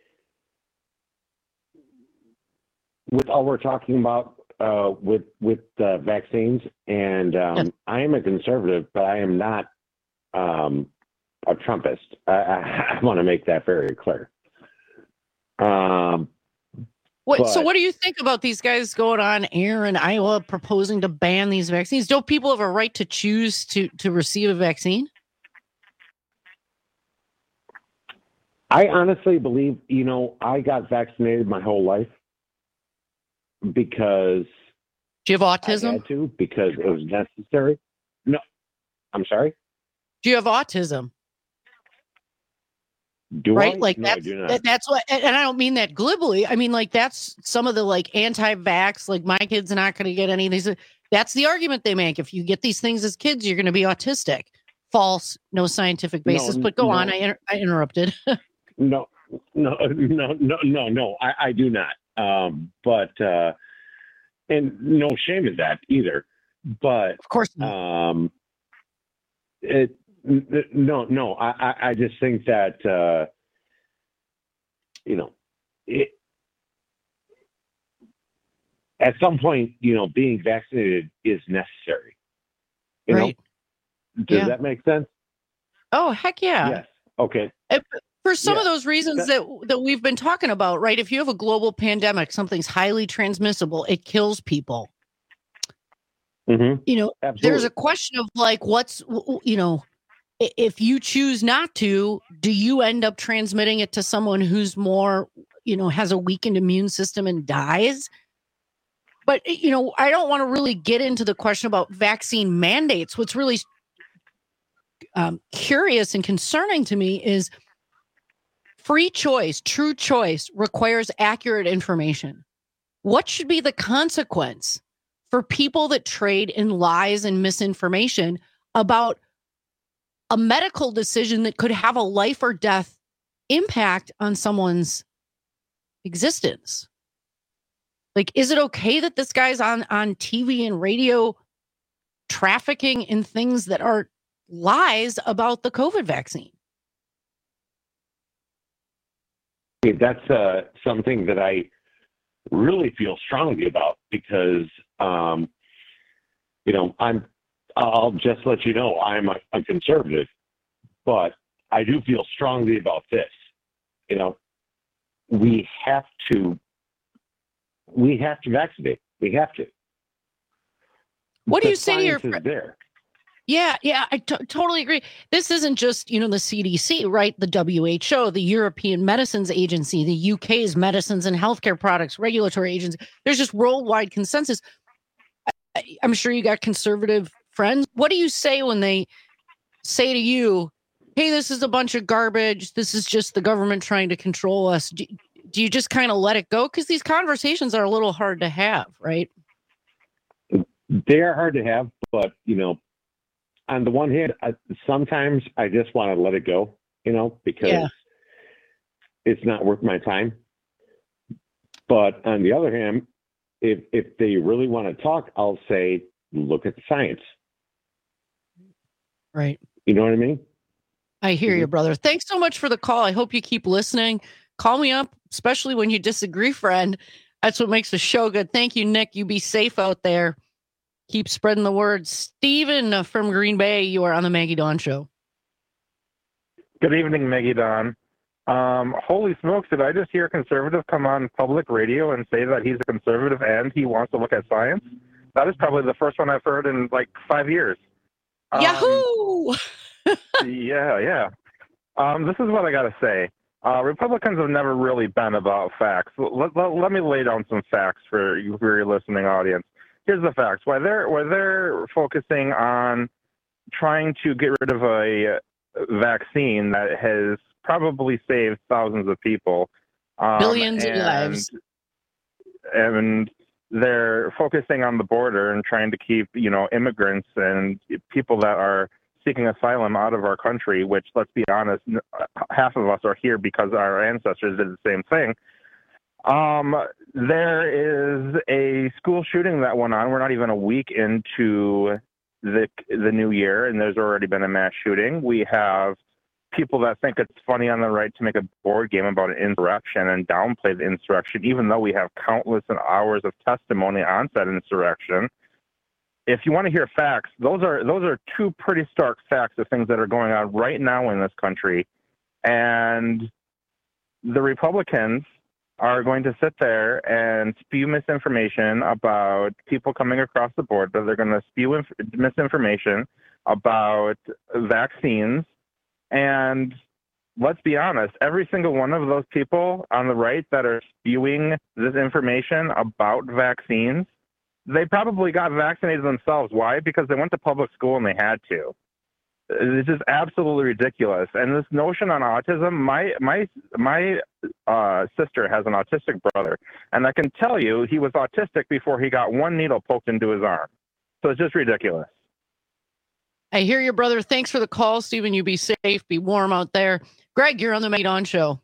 Speaker 15: with all we're talking about uh, with with uh, vaccines, and um, yes. I am a conservative, but I am not um, a Trumpist. I, I, I want to make that very clear. Um,
Speaker 13: what,
Speaker 15: but,
Speaker 13: so what do you think about these guys going on air in Iowa proposing to ban these vaccines? Don't people have a right to choose to, to receive a vaccine?
Speaker 15: I honestly believe, you know, I got vaccinated my whole life because
Speaker 13: do you have autism?
Speaker 15: I had to, because it was necessary. No, I'm sorry.
Speaker 13: Do you have autism?
Speaker 15: Do
Speaker 13: right?
Speaker 15: I?
Speaker 13: Like
Speaker 15: no,
Speaker 13: that's, that, that's what, and I don't mean that glibly. I mean, like that's some of the like anti-vax, like my kid's not going to get any of these. That's the argument they make. If you get these things as kids, you're going to be autistic. False, no scientific basis,
Speaker 15: no,
Speaker 13: but go
Speaker 15: no.
Speaker 13: on. I, inter- I interrupted.
Speaker 15: no, no, no, no, no, no, I, I do not. Um, but, uh, and no shame in that either, but
Speaker 13: of course not.
Speaker 15: Um, it, No, no, I, I just think that, uh, you know, it, at some point, you know, being vaccinated is necessary. You
Speaker 13: right.
Speaker 15: Does
Speaker 13: Yeah.
Speaker 15: that make sense?
Speaker 13: Oh, heck yeah.
Speaker 15: Yes. Okay.
Speaker 13: If- For some
Speaker 15: Yeah.
Speaker 13: of those reasons that that we've been talking about, right? If you have a global pandemic, something's highly transmissible, it kills people.
Speaker 15: Mm-hmm.
Speaker 13: You know,
Speaker 15: Absolutely.
Speaker 13: there's a question of like, what's, you know, i- if you choose not to, do you end up transmitting it to someone who's more, you know, has a weakened immune system and dies? But, you know, I don't want to really get into the question about vaccine mandates. What's really um, curious and concerning to me is free choice, true choice requires accurate information. What should be the consequence for people that trade in lies and misinformation about a medical decision that could have a life or death impact on someone's existence? Like, is it okay that this guy's on, on T V and radio trafficking in things that are lies about the COVID vaccine?
Speaker 15: That's uh, something that I really feel strongly about because, um, you know, I'm, I'll just let you know I'm a, a conservative, but I do feel strongly about this. You know, we have to, we have to vaccinate. We have to.
Speaker 13: What do
Speaker 15: The
Speaker 13: you say to your
Speaker 15: science is
Speaker 13: fr-
Speaker 15: there?
Speaker 13: Yeah, yeah, I t- totally agree. This isn't just, you know, the C D C, right? The W H O, the European Medicines Agency, the U K's Medicines and Healthcare Products Regulatory Agency. There's just worldwide consensus. I, I'm sure you got conservative friends. What do you say when they say to you, hey, this is a bunch of garbage. This is just the government trying to control us. Do, do you just kind of let it go? Because these conversations are a little hard to have, right?
Speaker 15: They are hard to have, but, you know, on the one hand, I, sometimes I just want to let it go, you know, because
Speaker 13: Yeah.
Speaker 15: it's not worth my time. But on the other hand, if if they really want to talk, I'll say, look at the science.
Speaker 13: Right.
Speaker 15: You know what I mean?
Speaker 13: I hear you, brother. Thanks so much for the call. I hope you keep listening. Call me up, especially when you disagree, friend. That's what makes the show good. Thank you, Nick. You be safe out there. Keep spreading the word. Steven from Green Bay, you are on the Maggie Dawn Show.
Speaker 17: Good evening, Maggie Dawn. Um, holy smokes, did I just hear a conservative come on public radio and say that he's a conservative and he wants to look at science? That is probably the first one I've heard in like five years. Um,
Speaker 13: Yahoo!
Speaker 17: yeah, yeah. Um, this is what I got to say. Uh, Republicans have never really been about facts. Let, let, let me lay down some facts for you, for your listening audience. Here's the facts. Why they're why they're focusing on trying to get rid of a vaccine that has probably saved thousands of people, um,
Speaker 13: Billions
Speaker 17: and,
Speaker 13: of lives.
Speaker 17: and they're focusing on the border and trying to keep, you know, immigrants and people that are seeking asylum out of our country, which, let's be honest, half of us are here because our ancestors did the same thing. Um, there is a school shooting that went on. We're not even a week into the the new year, and there's already been a mass shooting. We have people that think it's funny on the right to make a board game about an insurrection and downplay the insurrection, even though we have countless hours of testimony on said insurrection. If you want to hear facts, those are those are two pretty stark facts of things that are going on right now in this country. And the Republicans are going to sit there and spew misinformation about people coming across the border. They're going to spew inf- misinformation about vaccines. And let's be honest, every single one of those people on the right that are spewing this information about vaccines, they probably got vaccinated themselves. Why? Because they went to public school and they had to. This is absolutely ridiculous. And this notion on autism, my my my uh, sister has an autistic brother, and I can tell you he was autistic before he got one needle poked into his arm. So it's just ridiculous.
Speaker 13: I hear you, brother. Thanks for the call, Stephen. You be safe, be warm out there. Greg, you're on the Maggie Dawn Show.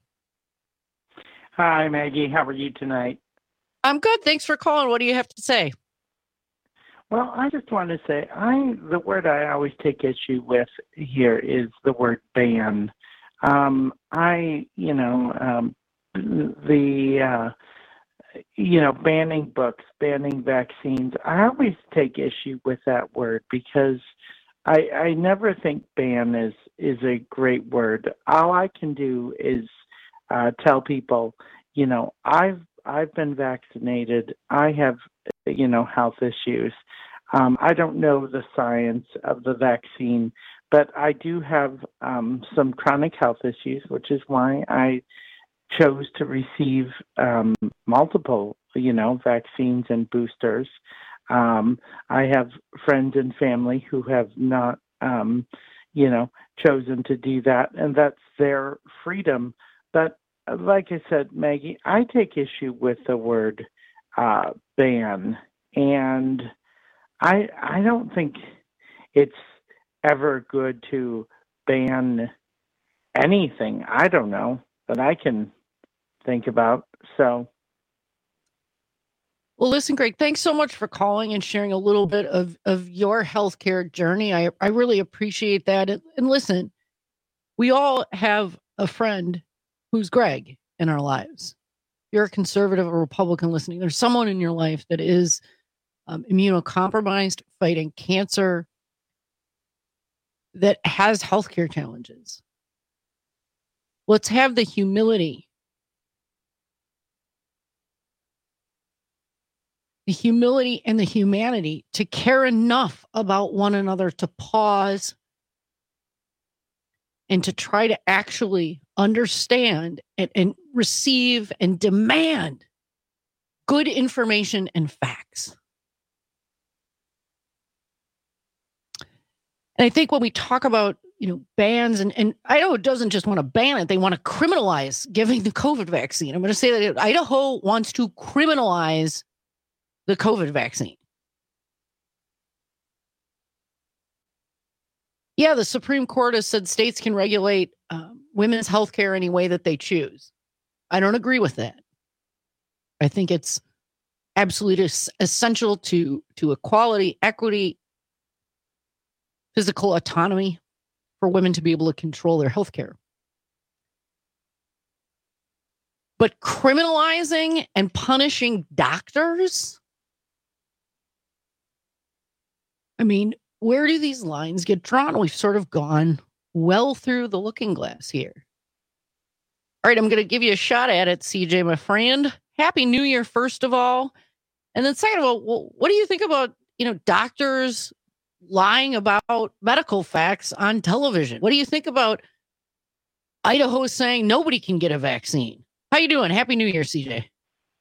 Speaker 19: Hi, Maggie. How are you tonight?
Speaker 13: I'm good. Thanks for calling. What do you have to say?
Speaker 19: Well, I just want to say, I the word I always take issue with here is the word ban. Um, I, you know, um, the, uh, you know, banning books, banning vaccines. I always take issue with that word because I I never think ban is is a great word. All I can do is uh, tell people, you know, I've I've been vaccinated. I have, you know, health issues. Um, I don't know the science of the vaccine, but I do have um, some chronic health issues, which is why I chose to receive um, multiple, you know, vaccines and boosters. Um, I have friends and family who have not, um, you know, chosen to do that, and that's their freedom. But like I said, Maggie, I take issue with the word uh, ban, and I I don't think it's ever good to ban anything. I don't know that I can think about. So.
Speaker 13: Well, listen, Greg, thanks so much for calling and sharing a little bit of, of your healthcare journey. I, I really appreciate that. And, and listen, we all have a friend who's Greg in our lives. You're a conservative or Republican listening. There's someone in your life that is um, immunocompromised, fighting cancer, that has healthcare challenges. Let's have the humility The humility and the humanity to care enough about one another to pause and to try to actually understand and, and receive and demand good information and facts. And I think when we talk about, you know, bans, and, and Idaho doesn't just want to ban it, they want to criminalize giving the COVID vaccine. I'm going to say that Idaho wants to criminalize the COVID vaccine. Yeah, the Supreme Court has said states can regulate um, women's health care any way that they choose. I don't agree with that. I think it's absolutely essential to, to equality, equity, physical autonomy for women to be able to control their health care. But criminalizing and punishing doctors, I mean, where do these lines get drawn? We've sort of gone well through the looking glass here. All right, I'm going to give you a shot at it, C J, my friend. Happy New Year, first of all. And then second of all, well, what do you think about, you know, doctors lying about medical facts on television? What do you think about Idaho saying nobody can get a vaccine? How you doing? Happy New Year, C J.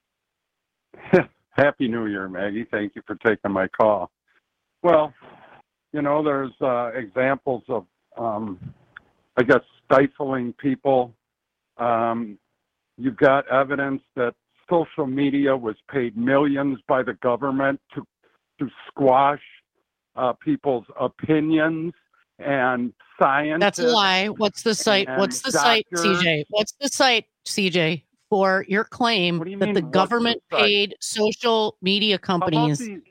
Speaker 18: Happy New Year, Maggie. Thank you for taking my call. Well, you know, there's uh, examples of, um, I guess, stifling people. Um, you've got evidence that social media was paid millions by the government to to squash uh, people's opinions and science.
Speaker 13: That's a lie. What's the site? What's the site, C J? What's the site, C J, for your claim
Speaker 18: you
Speaker 13: that
Speaker 18: mean,
Speaker 13: the government
Speaker 18: the site?
Speaker 13: paid social media companies?
Speaker 18: The,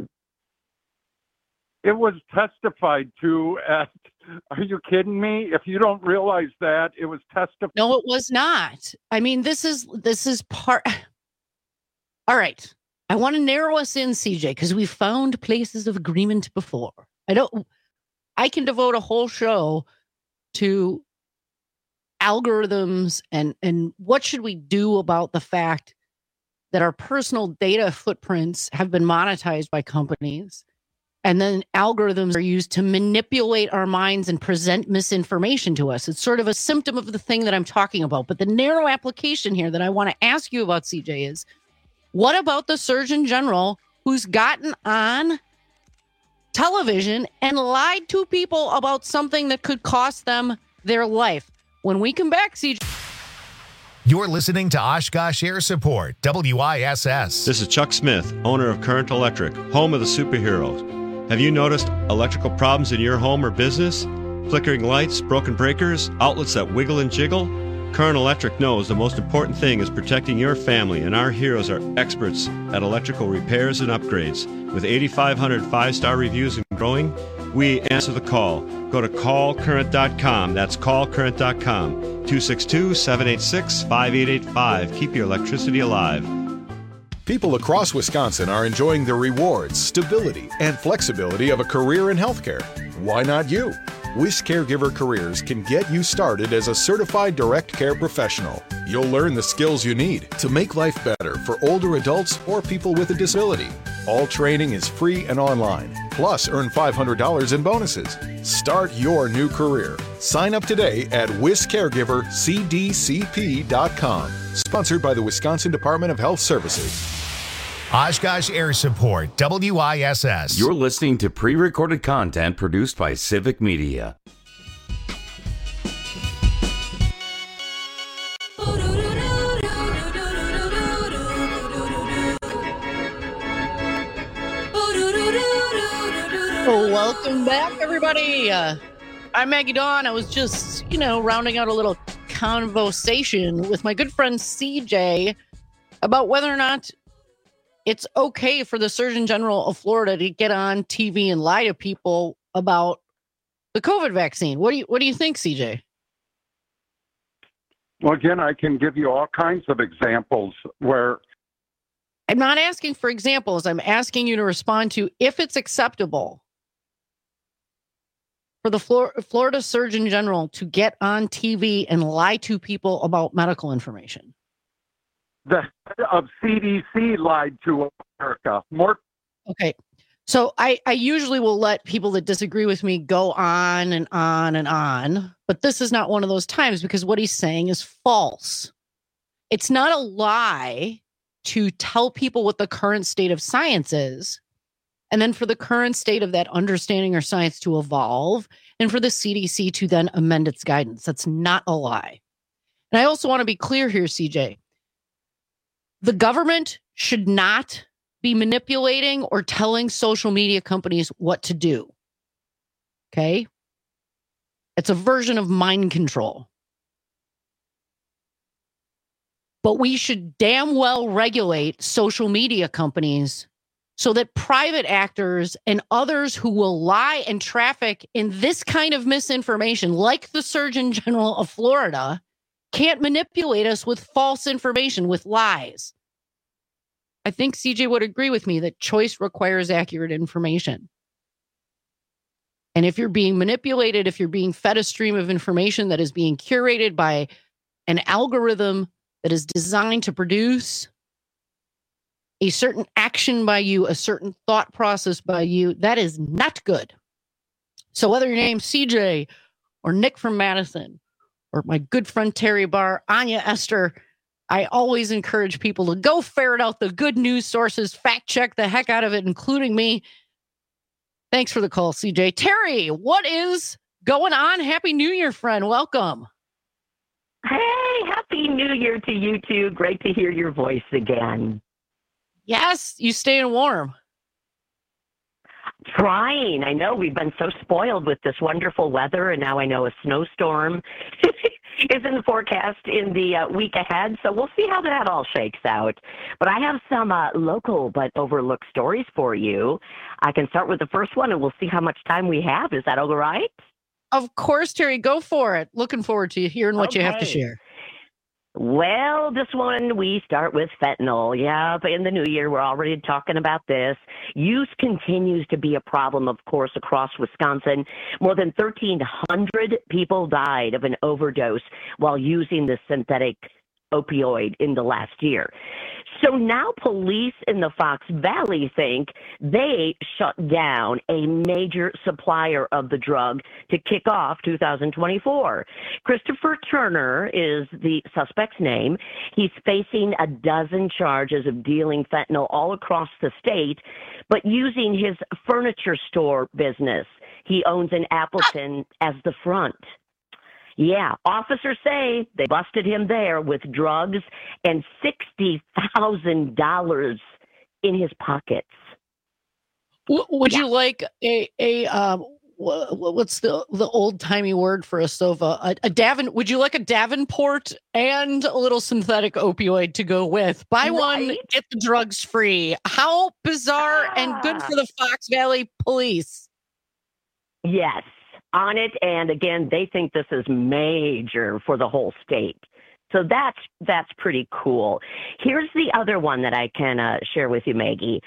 Speaker 18: it was testified to at, are you kidding me? If you don't realize that, it was testified.
Speaker 13: No, it was not. I mean, this is, this is part. All right. I want to narrow us in, C J, because we found places of agreement before. I don't, I can devote a whole show to algorithms and, and what should we do about the fact that our personal data footprints have been monetized by companies. And then algorithms are used to manipulate our minds and present misinformation to us. It's sort of a symptom of the thing that I'm talking about. But the narrow application here that I want to ask you about, C J, is what about the Surgeon General who's gotten on television and lied to people about something that could cost them their life? When we come back, C J.
Speaker 1: You're listening to Oshkosh Air Support, W I S S.
Speaker 20: This is Chuck Smith, owner of Current Electric, home of the superheroes. Have you noticed electrical problems in your home or business? Flickering lights, broken breakers, outlets that wiggle and jiggle? Current Electric knows the most important thing is protecting your family, and our heroes are experts at electrical repairs and upgrades. With eighty-five hundred five-star reviews and growing, we answer the call. Go to call current dot com. That's call current dot com. two six two, seven eight six, five eight eight five. Keep your electricity alive.
Speaker 23: People across Wisconsin are enjoying the rewards, stability, and flexibility of a career in healthcare.
Speaker 21: Why not you? Wish Caregiver Careers can get you started as a certified direct care professional. You'll learn the skills you need to make life better for older adults or people with a disability. All training is free and online. Plus, earn five hundred dollars in bonuses. Start your new career. Sign up today at wish caregiver c d c p dot com. Sponsored by the Wisconsin Department of Health Services.
Speaker 1: Oshkosh Air Support, W I S S.
Speaker 11: You're listening to pre-recorded content produced by Civic Media.
Speaker 13: Welcome back, everybody. Uh, I'm Maggie Dawn. I was just, you know, rounding out a little conversation with my good friend C J about whether or not it's okay for the Surgeon General of Florida to get on T V and lie to people about the COVID vaccine. What do you What do you think, C J?
Speaker 18: Well, again, I can give you all kinds of examples where.
Speaker 13: I'm not asking for examples. I'm asking you to respond to if it's acceptable for the Flor- Florida Surgeon General to get on T V and lie to people about medical information.
Speaker 18: The head of C D C lied to America. More.
Speaker 13: Okay. So I, I usually will let people that disagree with me go on and on and on, but this is not one of those times because what he's saying is false. It's not a lie to tell people what the current state of science is, and then for the current state of that understanding or science to evolve, and for the C D C to then amend its guidance. That's not a lie. And I also want to be clear here, C J. The government should not be manipulating or telling social media companies what to do. Okay? It's a version of mind control. But we should damn well regulate social media companies so that private actors and others who will lie and traffic in this kind of misinformation, like the Surgeon General of Florida, can't manipulate us with false information, with lies. I think C J would agree with me that choice requires accurate information. And if you're being manipulated, if you're being fed a stream of information that is being curated by an algorithm that is designed to produce a certain action by you, a certain thought process by you, that is not good. So whether your name's C J or Nick from Madison or my good friend Terry Barr, Anya Esther, I always encourage people to go ferret out the good news sources, fact check the heck out of it, including me. Thanks for the call, C J. Terry, what is going on? Happy New Year, friend. Welcome.
Speaker 22: Hey, Happy New Year to you too. Great to hear your voice again.
Speaker 13: Yes, you staying warm.
Speaker 22: Trying. I know we've been so spoiled with this wonderful weather, and now I know a snowstorm is in the forecast in the uh, week ahead, so we'll see how that all shakes out. But I have some uh, local but overlooked stories for you. I can start with the first one, and we'll see how much time we have. Is that all right?
Speaker 13: Of course, Terry, go for it. Looking forward to hearing what okay. you have to share.
Speaker 22: Well, this one, we start with fentanyl. Yeah, but in the new year, we're already talking about this. Use continues to be a problem, of course, across Wisconsin. More than thirteen hundred people died of an overdose while using the synthetic opioid in the last year. So now police in the Fox Valley think they shut down a major supplier of the drug to kick off two thousand twenty-four. Christopher Turner is the suspect's name. He's facing a dozen charges of dealing fentanyl all across the state, but using his furniture store business. He owns in Appleton as the front. Yeah, officers say they busted him there with drugs and sixty thousand dollars in his pockets.
Speaker 13: Would
Speaker 22: yeah.
Speaker 13: you like a a um what's the the old timey word for a sofa? A, a Davin? Would you like a Davenport and a little synthetic opioid to go with? Buy right. one, get the drugs free. How bizarre ah. and good for the Fox Valley Police.
Speaker 22: Yes. On it, and again, they think this is major for the whole state. So that's that's pretty cool. Here's the other one that I can uh, share with you, Maggie.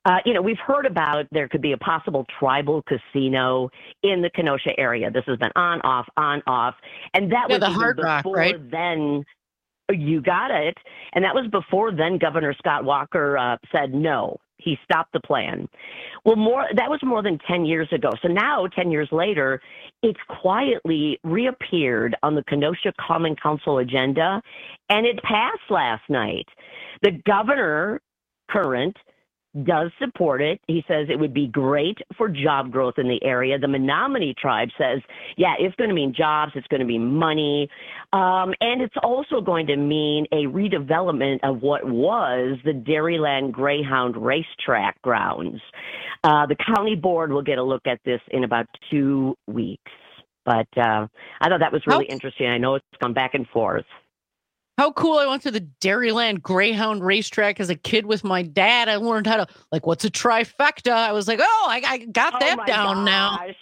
Speaker 22: Uh, you know, we've heard about there could be a possible tribal casino in the Kenosha area. This has been on, off, on, off. And that
Speaker 13: yeah,
Speaker 22: was
Speaker 13: the
Speaker 22: even
Speaker 13: Hard
Speaker 22: before
Speaker 13: Rock, right?
Speaker 22: then. You got it. And that was before then Governor Scott Walker uh, said no. He stopped the plan. Well, more that was more than ten years ago. So now, ten years later, it's quietly reappeared on the Kenosha Common Council agenda, and it passed last night. The governor, current, does support it. He says it would be great for job growth in the area. The Menominee tribe says, yeah, it's going to mean jobs. It's going to mean money. Um, and it's also going to mean a redevelopment of what was the Dairyland Greyhound racetrack grounds. Uh, the county board will get a look at this in about two weeks. But uh, I thought that was really
Speaker 13: How-
Speaker 22: interesting. I know it's gone back and forth.
Speaker 13: How cool. I went to the Dairyland Greyhound racetrack as a kid with my dad. I learned how to, like, what's a trifecta? I was like, oh, I, I got that
Speaker 22: oh
Speaker 13: down
Speaker 22: gosh.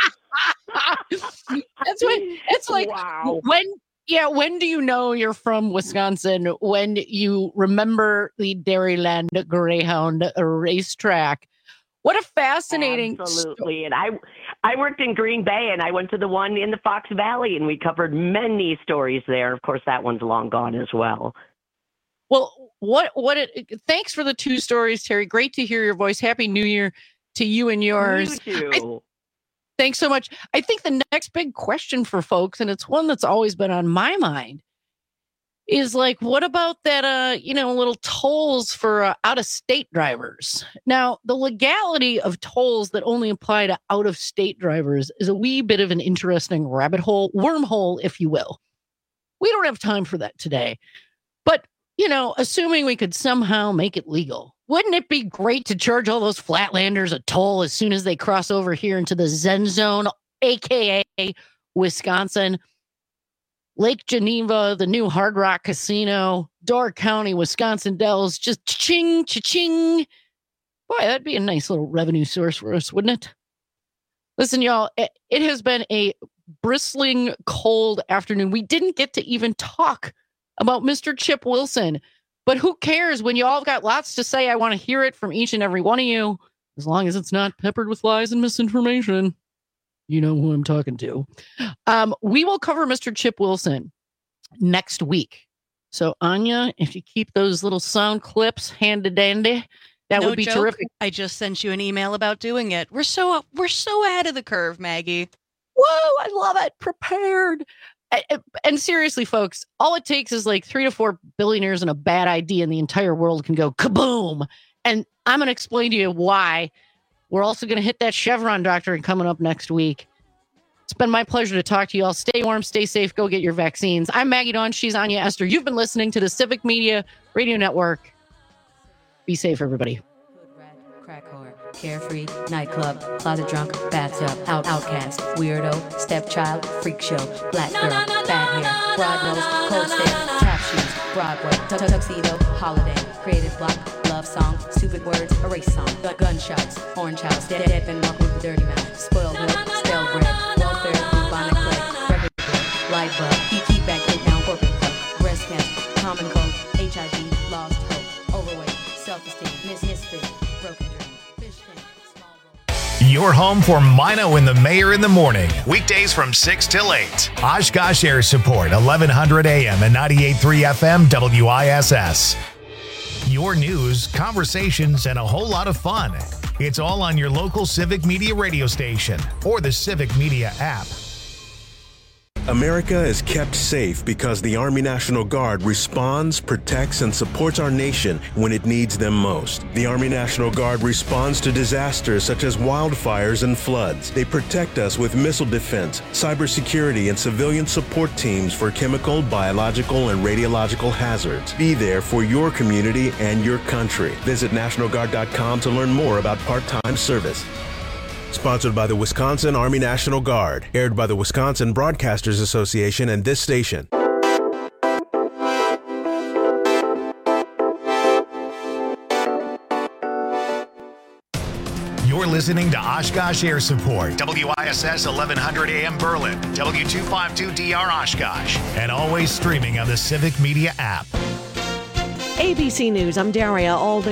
Speaker 13: now. That's when, it's like,
Speaker 22: wow.
Speaker 13: when, yeah, when do you know you're from Wisconsin? When you remember the Dairyland Greyhound racetrack. What a fascinating
Speaker 22: Absolutely. And I I worked in Green Bay, and I went to the one in the Fox Valley, and we covered many stories there. Of course, that one's long gone as well.
Speaker 13: Well, what what it thanks for the two stories, Terry. Great to hear your voice. Happy New Year to you and yours.
Speaker 22: You too.
Speaker 13: I, thanks so much. I think the next big question for folks, and it's one that's always been on my mind, is like, what about that, uh, you know, little tolls for uh, out-of-state drivers? Now, the legality of tolls that only apply to out-of-state drivers is a wee bit of an interesting rabbit hole, wormhole, if you will. We don't have time for that today. But, you know, assuming we could somehow make it legal, wouldn't it be great to charge all those Flatlanders a toll as soon as they cross over here into the Zen Zone, a k a. Wisconsin? Lake Geneva, the new Hard Rock Casino, Door County, Wisconsin Dells, just ching, cha-ching. Boy, that'd be a nice little revenue source for us, wouldn't it? Listen, y'all, it, it has been a bristling cold afternoon. We didn't get to even talk about Mister Chip Wilson, but who cares when you all got lots to say? I want to hear it from each and every one of you, as long as it's not peppered with lies and misinformation. You know who I'm talking to. Um, we will cover Mister Chip Wilson next week. So, Anya, if you keep those little sound clips handy dandy, that
Speaker 3: no
Speaker 13: would be
Speaker 3: joke.
Speaker 13: terrific.
Speaker 3: I just sent you an email about doing it. We're so we're so ahead of the curve, Maggie.
Speaker 13: Whoa, I love it. Prepared. And seriously, folks, all it takes is like three to four billionaires and a bad idea, and the entire world can go kaboom. And I'm going to explain to you why. We're also going to hit that Chevron doctrine coming up next week. It's been my pleasure to talk to you all. Stay warm, stay safe, go get your vaccines. I'm Maggie Dawn. She's Anya Esther. You've been listening to the Civic Media Radio Network. Be safe, everybody.
Speaker 16: Crack whore, carefree, nightclub, closet drunk, bathtub, out, outcast, weirdo, stepchild, freak show, black girl, bad hair, broad nose, cold stare, tap shoes, Broadway, tuxedo, holiday, creative block, love song, stupid words, erase song, gunshots, orange house, dead, dead and walk with a dirty mouth, spoiled milk, stale bread, welfare, bubonic plague, record plague, light bulb, keep, keep back, hit down, corporate fuck, breast cancer, common cold, H I V, lost hope, overweight, self-esteem, miss history, broken dream, fish tank, small bowl.
Speaker 1: Your home for Mino and the Mayor in the morning. Weekdays from six till eight. Oshkosh Air Support, eleven hundred A M and ninety-eight point three F M W I S S. Your news, conversations, and a whole lot of fun. It's all on your local Civic Media radio station or the Civic Media app.
Speaker 5: America is kept safe because the Army National Guard responds, protects, and supports our nation when it needs them most. The Army National Guard responds to disasters such as wildfires and floods. They protect us with missile defense, cybersecurity, and civilian support teams for chemical, biological, and radiological hazards. Be there for your community and your country. Visit National Guard dot com to learn more about part-time service. Sponsored by the Wisconsin Army National Guard. Aired by the Wisconsin Broadcasters Association and this station.
Speaker 1: You're listening to Oshkosh Air Support, W I S S eleven hundred A M Berlin, W two fifty-two D R Oshkosh, and always streaming on the Civic Media app.
Speaker 23: A B C News, I'm Daria Alden.